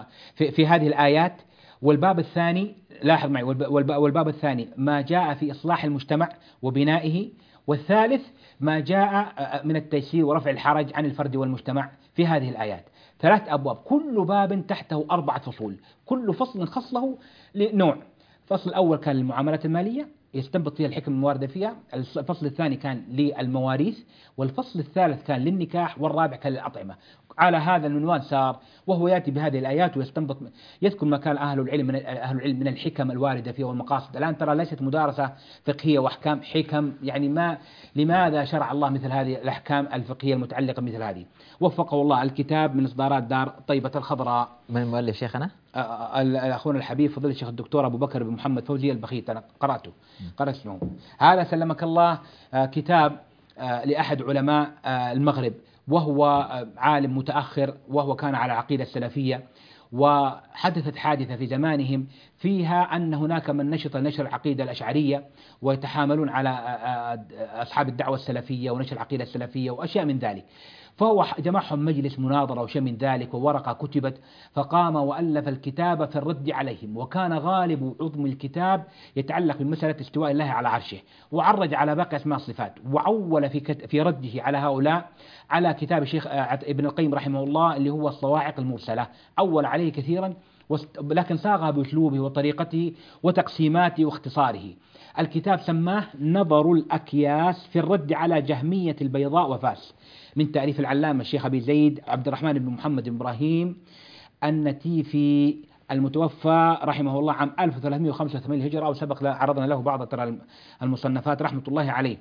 في هذه الآيات. والباب الثاني، لاحظ معي، والباب الثاني ما جاء في إصلاح المجتمع وبنائه. والثالث ما جاء من التيسير ورفع الحرج عن الفرد والمجتمع في هذه الآيات. 3 أبواب، كل باب تحته 4 فصول، كل فصل خص له نوع. الفصل الأول كان للمعاملات المالية يستنبط فيها الحكم المواردة فيها، الفصل الثاني كان للمواريث، والفصل الثالث كان للنكاح، والرابع كان للأطعمة. على هذا العنوان سار، وهو يأتي بهذه الآيات ويستنبط، يذكر ما كان أهل العلم من الحكم الواردة فيها والمقاصد. الآن ترى ليست مدارسة فقهية وأحكام، حكم، يعني لماذا شرع الله مثل هذه الأحكام الفقهية المتعلقة مثل هذه. وفقه الله. الكتاب من إصدارات دار طيبة الخضراء. من المؤلف شيخنا؟ أخونا الحبيب فضيلة الشيخ الدكتور أبو بكر بن محمد فوزي البخيت. أنا قرأت اسمه. هذا سلمك الله كتاب لأحد علماء المغرب، وهو عالم متأخر، وهو كان على عقيدة السلفية. وحدثت حادثة في زمانهم فيها أن هناك من نشط نشر العقيدة الأشعرية ويتحاملون على أصحاب الدعوة السلفية ونشر العقيدة السلفية وأشياء من ذلك. فهو جمعهم مجلس مناظرة وشيء من ذلك، وورقة كتبت، فقام وألف الكتاب في الرد عليهم. وكان غالب عظم الكتاب يتعلق بمسألة استواء الله على عرشه، وعرج على باقي أسماء الصفات، وعول في رده على هؤلاء على كتاب الشيخ ابن القيم رحمه الله اللي هو الصواعق المرسلة. عول عليه كثيرا، لكن صاغها بأسلوبه وطريقته وتقسيماته واختصاره. الكتاب سماه نظر الأكياس في الرد على جهمية البيضاء وفاس، من تأليف العلامة الشيخ أبي زيد عبد الرحمن بن محمد بن إبراهيم النتيفي المتوفى رحمه الله عام 1385 الهجرة، وسبق عرضنا له بعض المصنفات رحمة الله عليه.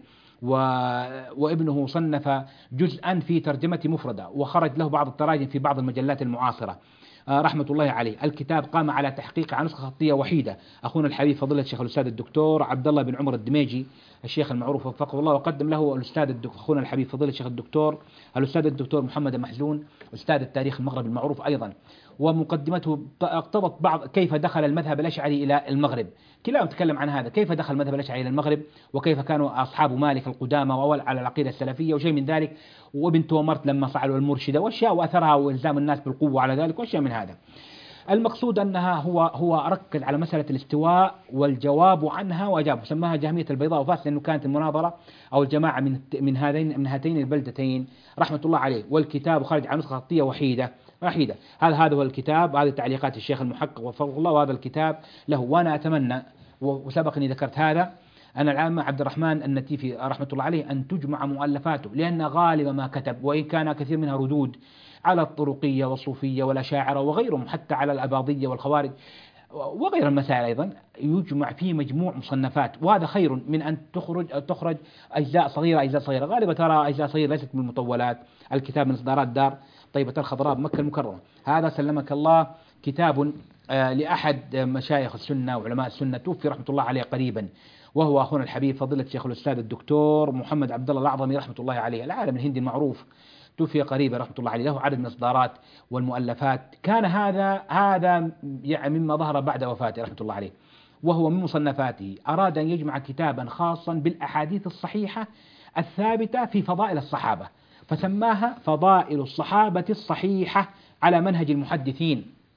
وابنه صنف جزءا في ترجمة مفردة، وخرج له بعض التراجم في بعض المجلات المعاصرة رحمة الله عليه. الكتاب قام على تحقيق عن نسخة خطية وحيدة أخونا الحبيب فضيلة الشيخ الأستاذ الدكتور عبد الله بن عمر الدميجي الشيخ المعروف وفقه الله، وقدم له أخونا الحبيب فضيلة الشيخ الدكتور الأستاذ الدكتور محمد المحزون أستاذ التاريخ المغربي المعروف أيضا. ومقدمته اقتضت بعض كيف دخل المذهب الأشعري إلى المغرب، كلاهما تكلم عن هذا، كيف دخل المذهب الأشعري إلى المغرب، وكيف كانوا أصحاب مالك القدامى وأول على العقيدة السلفية وشيء من ذلك، وابن تومرت لما صعدوا المرشدة وأشياء، وأثرها وإلزام الناس بالقوة على ذلك وأشياء من هذا. المقصود أنها هو ركز على مسألة الاستواء والجواب عنها وأجابه، سماها جهمية البيضاء وفاس، لأنه كانت المناظرة أو الجماعة من هاتين البلدتين رحمة الله عليه. والكتاب خرج عن نسخة خطية وحيدة. هذا هو الكتاب، هذه تعليقات الشيخ المحقق وفقه الله، وهذا الكتاب له. وأنا أتمنى، وسبق أني ذكرت هذا، أن العلامة عبد الرحمن النتيفي رحمة الله عليه أن تجمع مؤلفاته، لأن غالب ما كتب، وإن كان كثير منها ردود على الطرقية والصوفية والأشاعرة وغيرهم، حتى على الأباضية والخوارج وغير المسائل أيضا، يجمع فيه مجموع مصنفات، وهذا خير من أن تخرج أجزاء صغيرة. غالبا ترى أجزاء صغيرة ليست من المطولات. الكتاب من إصدارات دار طيبة الخضراء بمكة المكرمة. هذا سلمك الله كتاب لأحد مشايخ السنة وعلماء السنة، توفي رحمة الله عليه قريبا، وهو أخونا الحبيب فضيلة الشيخ الأستاذ الدكتور محمد عبد الله الأعظمي رحمة الله عليه، العالم الهندي المعروف، توفي قريبا رحمة الله عليه. له عدد من الإصدارات والمؤلفات. كان هذا يعني مما ظهر بعد وفاته رحمة الله عليه. وهو من مصنفاته أراد أن يجمع كتابا خاصا بالأحاديث الصحيحة الثابتة في فضائل الصحابة، فسماها فضائل الصحابة الصحيحة على منهج المحدثين.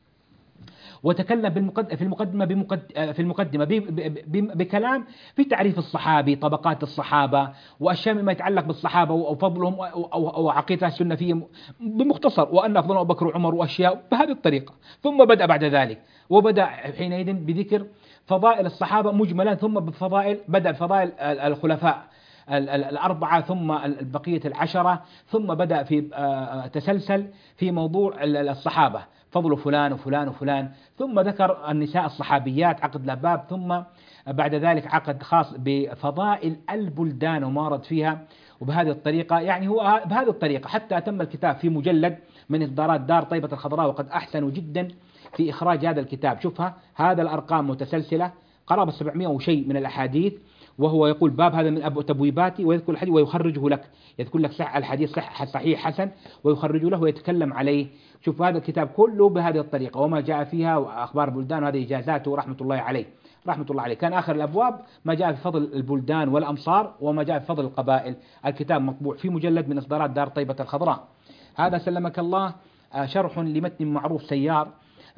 وتكلم في المقدمة بكلام في تعريف الصحابي، طبقات الصحابة، وأشياء مما يتعلق بالصحابة وفضلهم أو عقيدة السنة فيهم بمختصر، وأن أفضل أبو بكر وعمر وأشياء بهذه الطريقة. ثم بدأ بعد ذلك وبدأ حينئذ بذكر فضائل الصحابة مجملا، ثم بدأ بفضائل الخلفاء الأربعة، ثم البقية العشرة، ثم بدأ في تسلسل في موضوع الصحابة، فضل فلان وفلان وفلان، ثم ذكر النساء الصحابيات عقد لباب، ثم بعد ذلك عقد خاص بفضائل البلدان وما ورد فيها. وبهذه الطريقة يعني هو بهذه الطريقة حتى أتم الكتاب في مجلد من إصدارات دار طيبة الخضراء، وقد أحسنوا جدا في إخراج هذا الكتاب. شوفها، هذا الأرقام متسلسلة قرابة 700 وشيء من الأحاديث، وهو يقول باب هذا من تبويباتي، ويذكر الحديث ويخرجه لك، يذكر لك الحديث صحيح حسن ويخرج له ويتكلم عليه. شوف هذا الكتاب كله بهذه الطريقة وما جاء فيها وأخبار البلدان، وهذه إجازاته رحمة الله عليه رحمة الله عليه. كان آخر الأبواب ما جاء في فضل البلدان والأمصار وما جاء في فضل القبائل. الكتاب مطبوع في مجلد من إصدارات دار طيبة الخضراء. هذا سلمك الله شرح لمتن معروف سيار،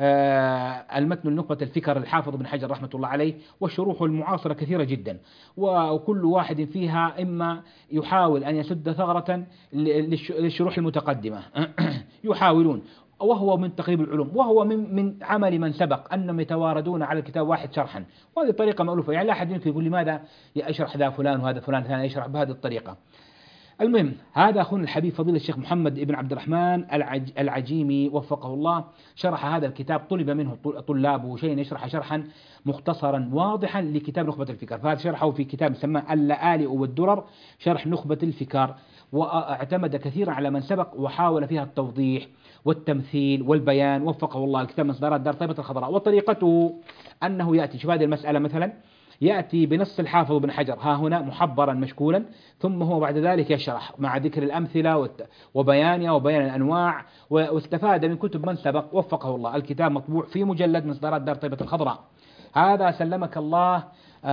المتن النخبة الفكر الحافظ بن حجر رحمة الله عليه، والشروح المعاصرة كثيرة جدا، وكل واحد فيها إما يحاول أن يسد ثغرة للشروح المتقدمة يحاولون، وهو من تقريب العلوم، وهو من عمل من سبق أنهم يتواردون على الكتاب واحد شرحا، وهذه طريقة مألوفة. يعني لا أحد يمكن يقول لماذا يشرح ذا فلان وهذا فلان ثاني يشرح بهذه الطريقة. المهم، هذا أخونا الحبيب فضيلة الشيخ محمد بن عبد الرحمن العجيمي وفقه الله شرح هذا الكتاب، طلب منه طلابه شيئا يشرح شرحا مختصرا واضحا لكتاب نخبة الفكر، فهذا شرحه في كتاب سماه اللآلئ والدرر شرح نخبة الفكر، واعتمد كثيرا على من سبق وحاول فيها التوضيح والتمثيل والبيان وفقه الله. الكتاب من إصدارات دار طيبة الخضراء. وطريقته أنه يأتي، شوف هذه المسألة مثلا، يأتي بنص الحافظ بن حجر ها هنا محبرا مشكولا، ثم هو بعد ذلك يشرح مع ذكر الأمثلة وبيانها وبيان الأنواع، واستفاد من كتب من سبق وفقه الله. الكتاب مطبوع في مجلد من إصدارات دار طيبة الخضراء. هذا سلمك الله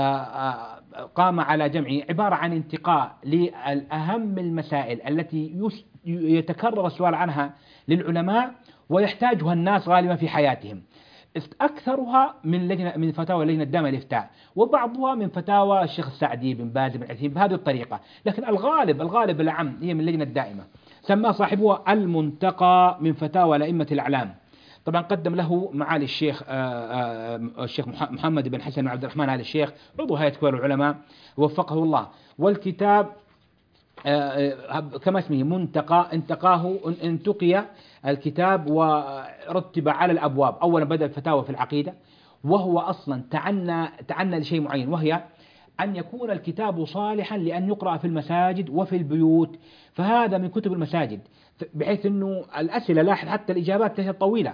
قام على جمعه، عبارة عن انتقاء لأهم المسائل التي يتكرر السؤال عنها للعلماء ويحتاجها الناس غالبا في حياتهم. أكثرها من فتاوى لجنة دائمة الإفتاء، وبعضها من فتاوى الشيخ السعدي بن باز بن عثيمين بهذه الطريقة، لكن الغالب العام هي من اللجنة الدائمة. سماه صاحبه المنتقى من فتاوى الأئمة الأعلام. طبعا قدم له معالي الشيخ محمد بن حسن بن عبد الرحمن آل الشيخ عضو هيئة كبار العلماء وفقه الله. والكتاب كما اسمه منتقى، انتقي الكتاب ورتب على الأبواب. أولا بدأ الفتاوى في العقيدة، وهو أصلا تعنى لشيء معين، وهي أن يكون الكتاب صالحا لأن يقرأ في المساجد وفي البيوت، فهذا من كتب المساجد، بحيث أنه الأسئلة لاحظ حتى الإجابات طويلة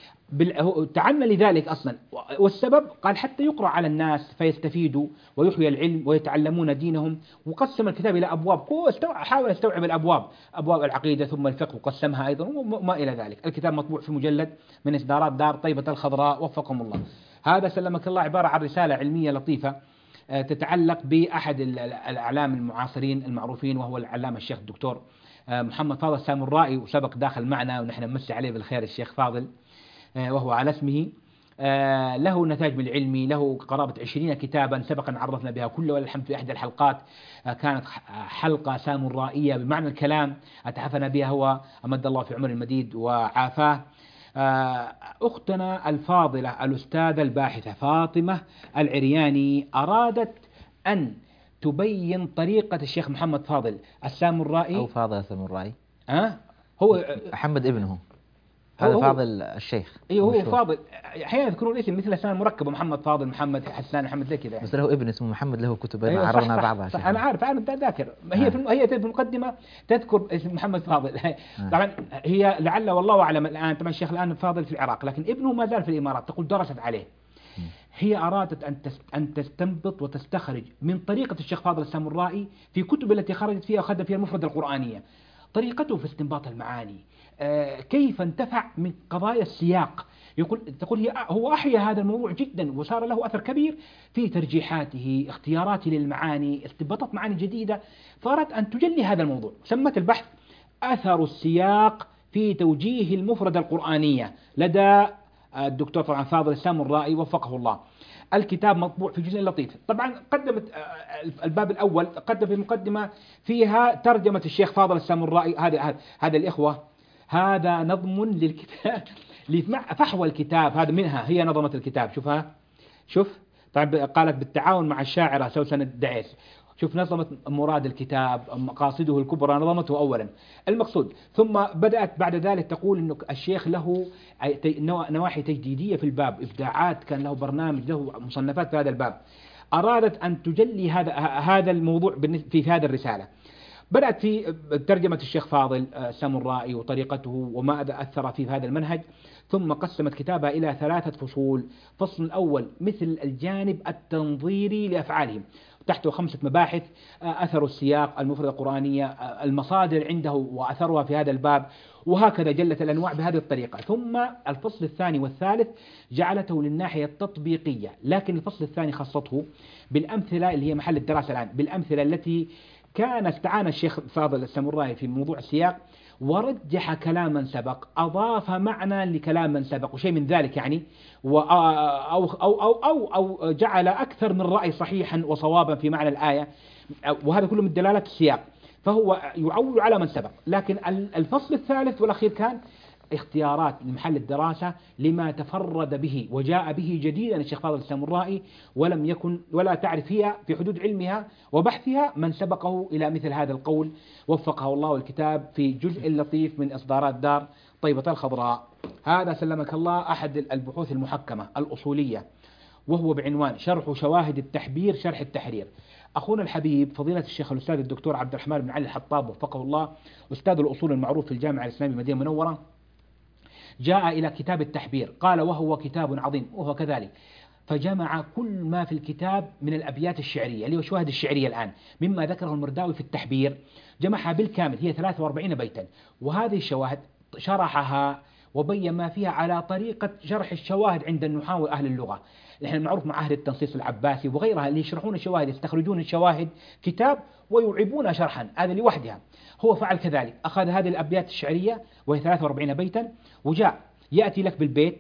تعنى لذلك أصلا. والسبب قال حتى يقرأ على الناس فيستفيدوا ويحيى العلم ويتعلمون دينهم. وقسم الكتاب إلى أبواب، حاول يستوعب أبواب العقيدة ثم الفقه وقسمها أيضا وما إلى ذلك. الكتاب مطبوع في مجلد من إصدارات دار طيبة الخضراء وفقهم الله. هذا سلمك الله عبارة عن رسالة علمية لطيفة تتعلق بأحد الأعلام المعاصرين المعروفين، وهو العلامة الشيخ الدكتور محمد فاضل السامرائي، وسبق داخل معنا ونحن نمسي عليه بالخير الشيخ فاضل، وهو على اسمه. له نتاج من العلمي، له قرابة 20 كتابا سبقا عرفنا بها كلها والحمد. في إحدى الحلقات كانت حلقة سامرائية بمعنى الكلام أتحفنا بها هو أمد الله في عمر المديد وعافاه. أختنا الفاضلة الأستاذة الباحثة فاطمة العرياني أرادت أن تبين طريقة الشيخ محمد فاضل السامرائي، أو فاضل السامرائي، هو محمد ابنه، هذا فاضل الشيخ. ايوه هو فاضل، احيانا يذكرون الاسم مثل اسماء مركبه، محمد فاضل، محمد حسان، محمد زي كذا يعني. بس له ابن اسمه محمد، له كتب أيوة عرضنا بعضها. صح انا عارف، انا ذاكر. هي في المقدمه تذكر اسم محمد فاضل. طبعا هي لعل والله اعلم الان، طبعا الشيخ الان فاضل في العراق لكن ابنه ما زال في الامارات، تقول درست عليه. هي أرادت أن تستنبط وتستخرج من طريقة الشيخ فاضل السامرائي في كتب التي خرجت فيها وخدم فيها المفردة القرآنية، طريقته في استنباط المعاني، كيف انتفع من قضايا السياق. تقول هو أحيا هذا الموضوع جدا وصار له أثر كبير في ترجيحاته، اختياراته للمعاني، استنباطات معاني جديدة، فأردت أن تجلي هذا الموضوع. سمت البحث أثر السياق في توجيه المفردة القرآنية لدى الدكتور طبعا فاضل السامرائي وفقه الله. الكتاب مطبوع في جزء لطيف. طبعا قدمت الباب الأول قدم في المقدمة فيها ترجمة الشيخ فاضل السامرائي. هذا الإخوة هذا نظم للكتاب فحوى الكتاب، هذا منها هي نظمت الكتاب. شوف طبعا قالت بالتعاون مع الشاعرة سوسن الدعيس. شوف نظمت مراد الكتاب، مقاصده الكبرى نظمته أولا المقصود، ثم بدأت بعد ذلك تقول أنه الشيخ له نواحي تجديدية في الباب، إبداعات، كان له برنامج، له مصنفات في هذا الباب. أرادت أن تجلي هذا الموضوع في هذه الرسالة. بدأت في ترجمة الشيخ فاضل السامرائي وطريقته وما أثر في هذا المنهج، ثم قسمت كتابها إلى 3 فصول. فصل الأول مثل الجانب التنظيري لأفعالهم، تحته 5 مباحث: أثر السياق، المفردة القرآنية، المصادر عنده وأثرها في هذا الباب، وهكذا جلت الأنواع بهذه الطريقة. ثم الفصل الثاني والثالث جعلته للناحية التطبيقية، لكن الفصل الثاني خصته بالأمثلة اللي هي محل الدراسة الآن، بالأمثلة التي كان استعان الشيخ فاضل السامرائي في موضوع السياق ورجح كلاما سبق، أضاف معنى لكلام من سبق وشيء من ذلك يعني، أو جعل أكثر من رأي صحيحا وصوابا في معنى الآية، وهذا كله من دلالة السياق، فهو يعول على من سبق. لكن الفصل الثالث والأخير كان اختيارات لمحل الدراسة لما تفرد به وجاء به جديدا الشيخ فاضل السامرائي، ولا تعرف فيها في حدود علمها وبحثها من سبقه إلى مثل هذا القول، وفقه الله. الكتاب في جزء لطيف من إصدارات دار طيبة الخضراء. هذا سلمك الله أحد البحوث المحكمة الأصولية، وهو بعنوان شرح شواهد التحبير شرح التحرير. أخونا الحبيب فضيلة الشيخ الأستاذ الدكتور عبد الرحمن بن علي الحطاب وفقه الله، أستاذ الأصول المعروف في الجامعة الإسلامية المدينة المنورة، جاء إلى كتاب التحبير قال وهو كتاب عظيم، وهو كذلك، فجمع كل ما في الكتاب من الأبيات الشعرية اللي هو شواهد الشعرية الآن مما ذكره المرداوي في التحبير، جمعها بالكامل، هي 43 بيتا، وهذه الشواهد شرحها وبين ما فيها على طريقة شرح الشواهد عند النحاة وأهل اللغة. نحن معروف مع أهل التنصيص العباسي وغيرها اللي يشرحون الشواهد، يستخرجون الشواهد كتاب ويعيبونها شرحا، هذا لوحدها. هو فعل كذلك، أخذ هذه الأبيات الشعرية وهي 43 بيتا، وجاء يأتي لك بالبيت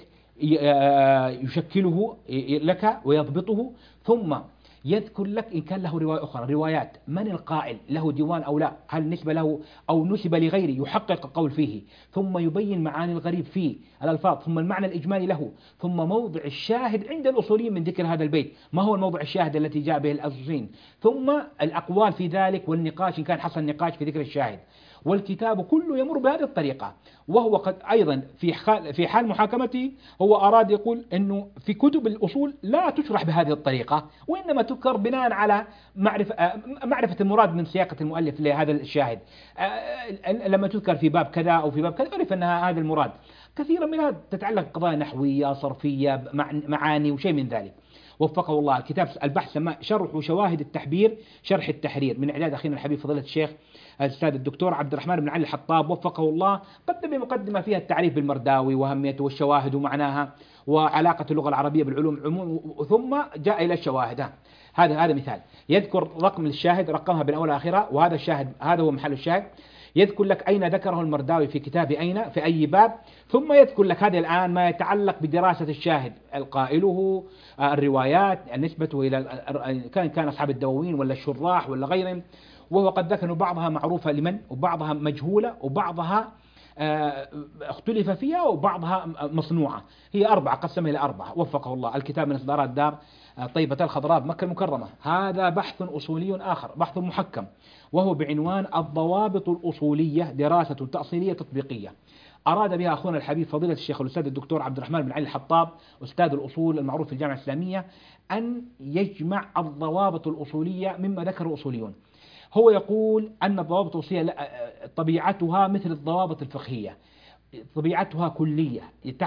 يشكله لك ويضبطه، ثم يذكر لك إن كان له رواية أخرى، روايات من القائل، له ديوان أو لا، هل نسبة له أو نسب لغيره، يحقق القول فيه، ثم يبين معاني الغريب فيه الألفاظ، ثم المعنى الإجمالي له، ثم موضع الشاهد عند الأصوليين من ذكر هذا البيت، ما هو الموضع الشاهد التي جاء به الأصوليين، ثم الأقوال في ذلك والنقاش إن كان حصل نقاش في ذكر الشاهد. والكتاب كله يمر بهذه الطريقة. وهو قد أيضا في حال محاكمته هو أراد يقول أنه في كتب الأصول لا تشرح بهذه الطريقة، وإنما تذكر بناء على معرفة المراد من سياقة المؤلف لهذا الشاهد. لما تذكر في باب كذا أو في باب كذا عرف أنها هذا المراد. كثيرا منها تتعلق قضايا نحوية صرفية معاني وشيء من ذلك. وفقه الله. الكتاب البحث سماه شرح شواهد التحبير شرح التحرير، من إعداد أخينا الحبيب فضيلة الشيخ الأستاذ الدكتور عبد الرحمن بن علي الحطاب وفقه الله. قدم بمقدمة فيها التعريف بالمرداوي وأهميته والشواهد ومعناها وعلاقة اللغة العربية بالعلوم عموما، ثم جاء إلى الشواهد. هذا مثال، يذكر رقم الشاهد، رقمها بين أول وآخرها، وهذا الشاهد هذا هو محل الشاهد. يذكر لك أين ذكره المرداوي في كتاب أين في أي باب، ثم يذكر لك هذا الآن ما يتعلق بدراسة الشاهد، القائله، الروايات، نسبته إلى كان أصحاب الدواوين ولا الشراح ولا غيرهم. وهو قد ذكر بعضها معروفة لمن وبعضها مجهولة وبعضها اختلف فيها وبعضها مصنوعة. هي 4، قسمها إلى 4 وفقه الله. الكتاب من إصدارات دار طيبة الخضراء بمكة المكرمة. هذا بحث أصولي آخر، بحث محكم، وهو بعنوان الضوابط الأصولية دراسة تأصيلية تطبيقية. أراد بها أخونا الحبيب فضيلة الشيخ الأستاذ الدكتور عبد الرحمن بن علي الحطاب أستاذ الأصول المعروف في الجامعة الإسلامية أن يجمع الضوابط الأصولية مما ذكر الأصوليون. هو يقول أن الضوابط الأصولية طبيعتها مثل الضوابط الفقهية، طبيعتها كلية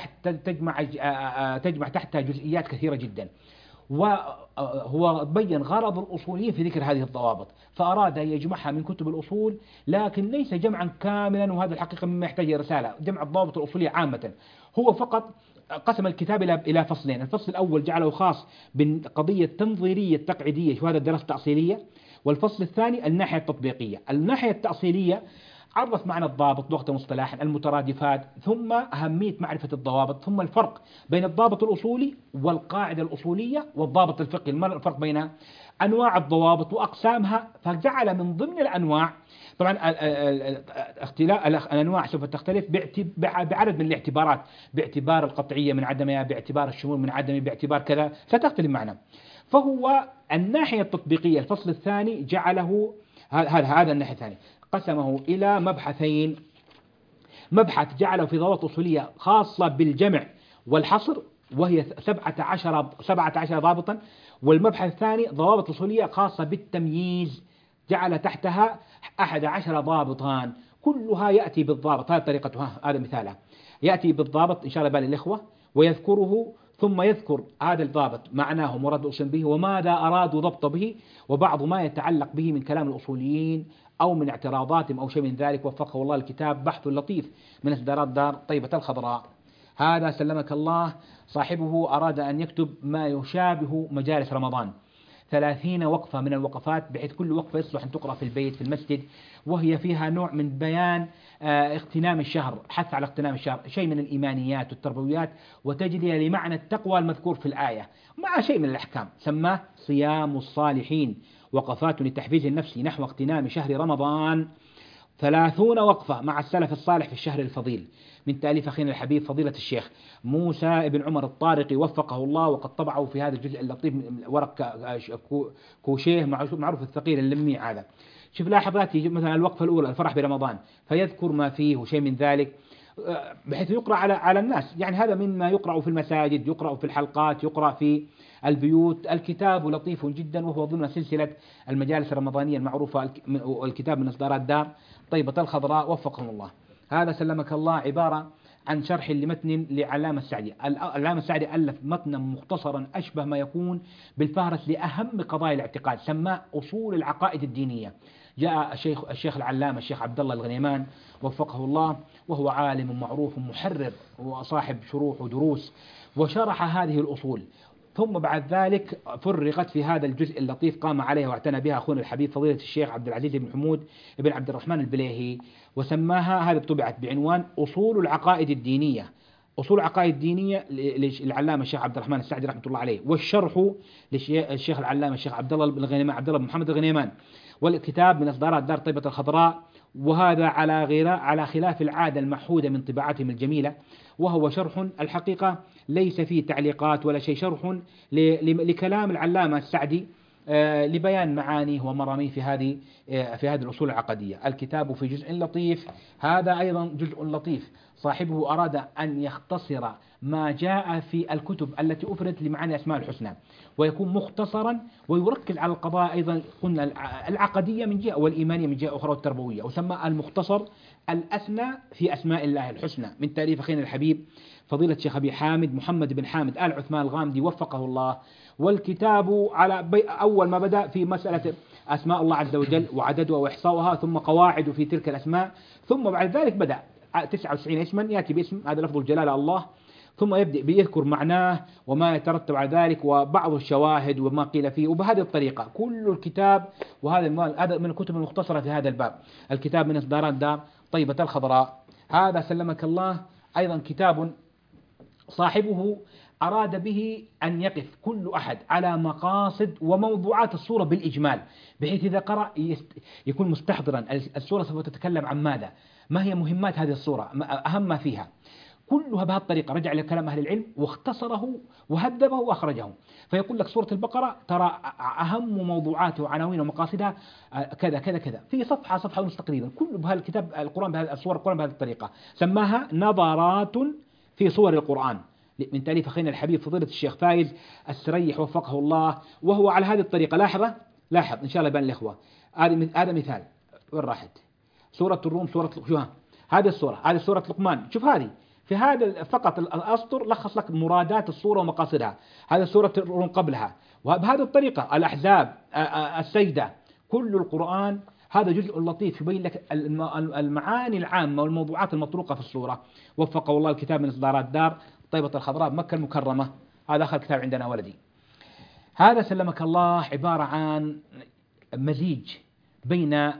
تجمع تحتها جزئيات كثيرة جدا، وهو بين غرض الأصوليين في ذكر هذه الضوابط، فأراد أن يجمعها من كتب الأصول، لكن ليس جمعا كاملا، وهذا الحقيقة مما يحتاج رسالة جمع الضوابط الأصولية عامة. هو فقط قسم الكتاب إلى فصلين. الفصل الأول جعله خاص بالقضية التنظيرية التقعيدية، وهذا الدراسة التأصيلية، والفصل الثاني الناحية التطبيقية. الناحية التأصيلية عرف معنى الضابط لغة مصطلحا، المترادفات، ثم أهمية معرفة الضوابط، ثم الفرق بين الضابط الأصولي والقاعدة الأصولية والضابط الفقهي، ما الفرق بينها، أنواع الضوابط وأقسامها. فجعل من ضمن الأنواع، طبعا اختلاف الأنواع سوف تختلف بعدد من الاعتبارات، باعتبار القطعية من عدمها، باعتبار الشمول من عدمه، باعتبار كذا، ستختلف معنا. فهو الناحية التطبيقية الفصل الثاني جعله هذا الناحية الثانية قسمه إلى مبحثين. مبحث جعله في ضوابط أصولية خاصة بالجمع والحصر وهي 17 ضابطا، والمبحث الثاني ضوابط أصولية خاصة بالتمييز جعل تحتها 11 ضابطان، كلها يأتي بالضابط. هذه طريقتها، هذا مثالها، يأتي بالضابط إن شاء الله بال الإخوة ويذكره، ثم يذكر هذا الضابط معناه مراد الأصول به وماذا أرادوا ضبط به، وبعض ما يتعلق به من كلام الأصوليين أو من اعتراضاتهم أو شيء من ذلك. وفقه الله الكتاب بحث لطيف من إصدارات دار طيبة الخضراء. هذا سلمك الله صاحبه أراد أن يكتب ما يشابه مجالس رمضان، 30 وقفة من الوقفات، بحيث كل وقفة يصلح أن تقرأ في البيت في المسجد، وهي فيها نوع من بيان اغتنام الشهر، حث على اغتنام الشهر، شيء من الإيمانيات والتربويات وتجلية لمعنى التقوى المذكور في الآية مع شيء من الأحكام. سماه صيام الصالحين، وقفات لتحفيز النفس نحو اغتنام شهر رمضان، 30 وقفة مع السلف الصالح في الشهر الفضيل، من تأليف أخينا الحبيب فضيلة الشيخ موسى بن عمر الطارقي وفقه الله، وقد طبعه في هذا الجزء اللطيف من ورق كوشيه معروف الثقيل اللميع هذا. شوف لاحظات مثلا الوقفة الأولى الفرح برمضان، فيذكر ما فيه وشيء من ذلك بحيث يقرأ على الناس، يعني هذا مما يقرأ في المساجد، يقرأ في الحلقات، يقرأ في البيوت. الكتاب لطيف جدا، وهو ضمن سلسلة المجالس الرمضانية المعروفة، والكتاب من إصدارات دار طيبة الخضراء وفقهم الله. هذا سلمك الله عبارة عن شرح لمتن لعلامة السعدي. العلامة السعدي ألف متنا مختصرا أشبه ما يكون بالفهرس لأهم قضايا الاعتقاد، سماه أصول العقائد الدينية. جاء الشيخ العلامة الشيخ عبد الله الغنيمان وفقه الله، وهو عالم معروف محرر وصاحب شروح ودروس، وشرح هذه الأصول. ثم بعد ذلك فرغت في هذا الجزء اللطيف قام عليها واعتنى بها أخونا الحبيب فضيلة الشيخ عبد العزيز بن حمود بن عبد الرحمن البليهي، وسماها، هذا طبعت بعنوان أصول العقائد الدينية. أصول العقائد الدينية للعلامة الشيخ عبد الرحمن السعدي رحمة الله عليه، والشرح للشيخ العلامة الشيخ عبد الله بن الغنيمان، عبد الله بن محمد الغنيمان، والكتاب من إصدارات دار طيبة الخضراء. وهذا على خلاف العادة المعهودة من طباعتهم الجميلة، وهو شرح الحقيقة ليس فيه تعليقات ولا شيء، شرح لكلام العلامة السعدي لبيان معانيه ومراميه في هذه الأصول العقدية. الكتاب في جزء لطيف، هذا أيضا جزء لطيف، صاحبه أراد أن يختصر ما جاء في الكتب التي أفردت لمعاني أسماء الحسنى، ويكون مختصرا ويركز على القضايا أيضا قلنا العقدية من جهة والإيمانية من جهة أخرى والتربوية، وسمى المختصر الأسنى في أسماء الله الحسنى، من تأليف أخينا الحبيب فضيلة الشيخ أبي حامد محمد بن حامد آل عثمان الغامدي وفقه الله. والكتاب على أول ما بدأ في مسألة أسماء الله عز وجل وعددها وإحصاؤها، ثم قواعد في تلك الأسماء، ثم بعد ذلك بدأ 99 اسما، يأتي باسم هذا لفظ الجلالة الله، ثم يبدأ بيذكر معناه وما يترتب على ذلك وبعض الشواهد وما قيل فيه، وبهذه الطريقة كل الكتاب. وهذا من الكتب المختصرة في هذا الباب، الكتاب من إصدارات دار طيبة الخضراء. هذا سلمك الله أيضا كتاب صاحبه أراد به أن يقف كل أحد على مقاصد وموضوعات الصورة بالإجمال، بحيث إذا قرأ يكون مستحضرا الصورة سوف تتكلم عن ماذا، ما هي مهمات هذه الصورة، أهم ما فيها، كلها بهذه الطريقة. رجع إلى كلام أهل العلم واختصره وهذبه وأخرجه. فيقول لك سورة البقرة ترى أهم موضوعاتها وعناوين ومقاصدها كذا كذا كذا، في صفحة ونص تقريبا، كل بهذا الكتاب القرآن بهذه الصور القرآن بهذه الطريقة. سماها نظرات في صور القرآن، من تأليف أخينا الحبيب فضيلة الشيخ فايز السريح وفقه الله، وهو على هذه الطريقة. لاحظ إن شاء الله يبان الإخوة، هذا مثال. وين راحت سورة الروم؟ هذه الصورة، هذه سورة لقمان. شوف هذه، في هذا فقط الأسطر لخص لك مرادات الصورة ومقاصدها. هذا سورة الروم قبلها، وبهذه الطريقة الأحزاب، السجدة، كل القرآن. هذا جزء لطيف يبين لك المعاني العامة والموضوعات المطروقة في الصورة. وفقه الله الكتاب من إصدارات دار طيبة الخضراء مكة المكرمة. هذا آخر كتاب عندنا ولدي. هذا سلمك الله عبارة عن مزيج بين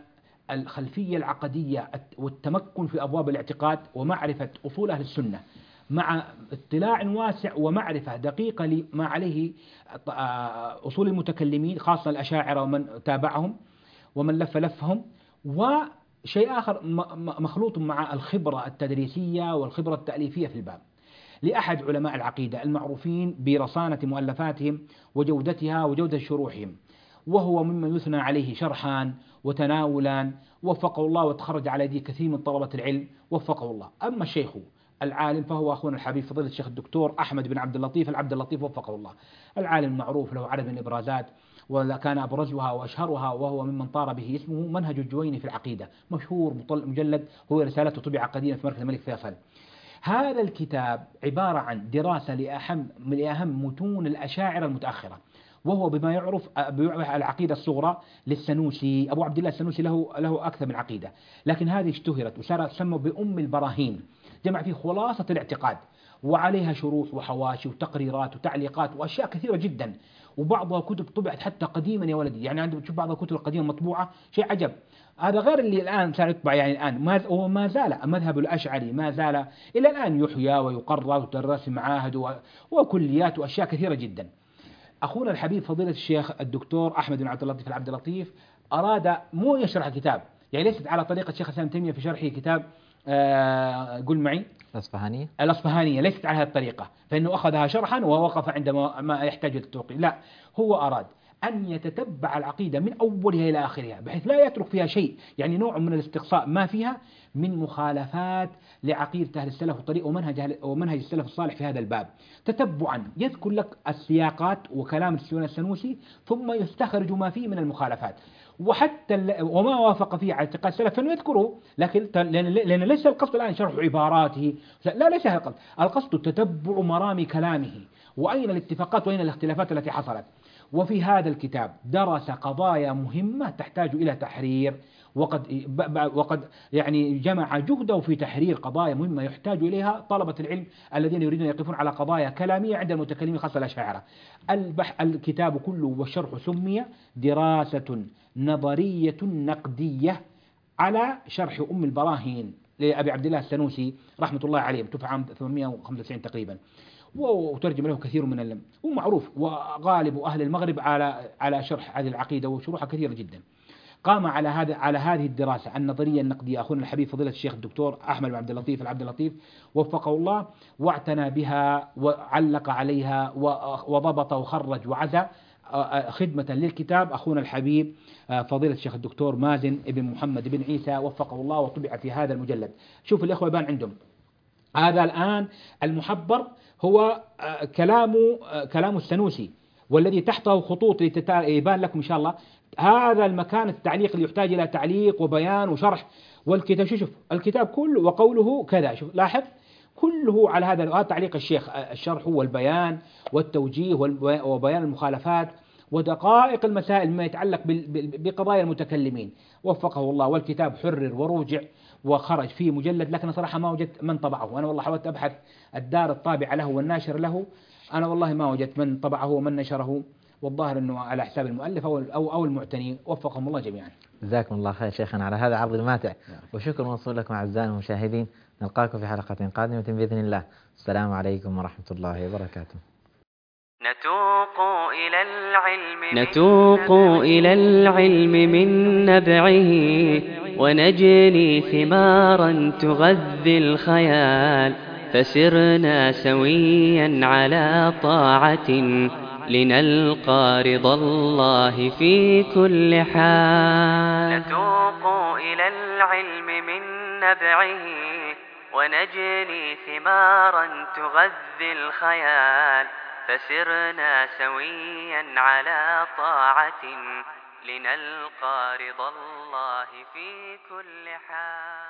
الخلفية العقدية والتمكن في أبواب الاعتقاد ومعرفة أصول أهل السنة مع اطلاع واسع ومعرفة دقيقة لما عليه أصول المتكلمين خاصة الأشاعرة ومن تابعهم ومن لفهم، وشيء آخر مخلوط مع الخبرة التدريسية والخبرة التأليفية في الباب لأحد علماء العقيدة المعروفين برصانة مؤلفاتهم وجودتها وجودة شروحهم، وهو ممن يثنى عليه شرحا وتناولا وفقه الله، وتخرج على يديه كثير من طلبة العلم وفقه الله. أما الشيخ العالم فهو أخونا الحبيب فضيلة الشيخ الدكتور أحمد بن عبد اللطيف العبد اللطيف وفقه الله، العالم المعروف له عدد من الإبرازات وكان أبرزها وأشهرها، وهو ممن طار به اسمه منهج الجويني في العقيدة، مشهور مجلد هو رسالته طبع قديما في مركز الملك فيصل. هذا الكتاب عبارة عن دراسة لأهم متون الأشاعرة المتأخرة، وهو بما يعرف العقيدة الصغرى للسنوسي. أبو عبد الله السنوسي له أكثر من عقيدة، لكن هذه اشتهرت وصارت تسمى بأم البراهين، جمع فيه خلاصة الاعتقاد وعليها شروح وحواشي وتقريرات وتعليقات وأشياء كثيرة جدا، وبعضها كتب طبعت حتى قديما يا ولدي، يعني عندما تشوف بعض الكتب القديمة مطبوعة شيء عجب. هذا غير اللي الآن صار يطبع، يعني الآن وما زال المذهب الأشعري ما زال إلى الآن يحيى ويقرر وتدرس معاهد وكليات وأشياء كثيرة جدا. أخونا الحبيب فضيلة الشيخ الدكتور أحمد بن عبد اللطيف العبد اللطيف أراد مو يشرح الكتاب، يعني ليست على طريقة الشيخ الإسلام تيمية في شرحه كتاب قل معي الأصفهانية، ليست على هذه الطريقة، فإنه أخذها شرحا ووقف عندما ما يحتاج للتوقيع، لا، هو أراد أن يتتبع العقيدة من أولها إلى آخرها بحيث لا يترك فيها شيء، يعني نوع من الاستقصاء ما فيها من مخالفات لعقيدة أهل السلف وطريق ومنهج السلف الصالح في هذا الباب، تتبعا يذكر لك السياقات وكلام السنوسي ثم يستخرج ما فيه من المخالفات، وحتى وما وافق فيه على اعتقاد السلف فإنه يذكره، لكن لأن ليس القصد الآن شرح عباراته، لا، ليس هذا القصد تتبع مرامي كلامه وأين الاتفاقات وأين الاختلافات التي حصلت. وفي هذا الكتاب درس قضايا مهمة تحتاج إلى تحرير، وقد يعني جمع جهده في تحرير قضايا مهمة يحتاج إليها طلبة العلم الذين يريدون يقفون على قضايا كلامية عند المتكلمين خاصة الأشاعرة. الكتاب كله والشرح سمي دراسة نظرية نقدية على شرح أم البراهين لأبي عبد الله السنوسي رحمة الله عليه، توفى عام 895 تقريبا، وترجم له كثير من ومعروف، وغالب أهل المغرب على شرح هذه العقيدة وشروحها كثيرة جدا. قام على هذه الدراسة النظرية النقدية أخونا الحبيب فضيلة الشيخ الدكتور أحمد بن عبد اللطيف العبد اللطيف وفقه الله، واعتنى بها وعلق عليها وضبط وخرج وعزى خدمة للكتاب أخونا الحبيب فضيلة الشيخ الدكتور مازن ابن محمد بن عيسى وفقه الله، وطبع في هذا المجلد. شوف الإخوة يبان عندهم هذا الآن المحبر هو كلام السنوسي، والذي تحته خطوط يبان لكم إن شاء الله هذا المكان التعليق اللي يحتاج إلى تعليق وبيان وشرح. والكتاب شوف الكتاب كله وقوله كذا، شوف لاحظ كله على هذا تعليق الشيخ، الشرح والبيان والتوجيه وبيان المخالفات ودقائق المسائل ما يتعلق بقضايا المتكلمين وفقه الله. والكتاب حرر وروجع وخرج فيه مجلد، لكن صراحة ما وجدت من طبعه، وأنا والله حاولت أبحث الدار الطابعة له والناشر له، أنا والله ما وجدت من طبعه ومن نشره، والظاهر أنه على حساب المؤلف أو المعتني، وفقهم الله جميعا. جزاكم الله خير شيخنا على هذا العرض الماتع، وشكر موصول لكم أعزائنا المشاهدين، نلقاكم في حلقة قادمة بإذن الله. السلام عليكم ورحمة الله وبركاته. نتوق إلى العلم من نبعه، ونجني ثمارا تغذي الخيال، فسرنا سويا على طاعة لنلقى رضا الله في كل حال. نتوق إلى العلم من نبعه، ونجني ثمارا تغذي الخيال، فسرنا سويا على طاعة لنلقى رضا الله في كل حال.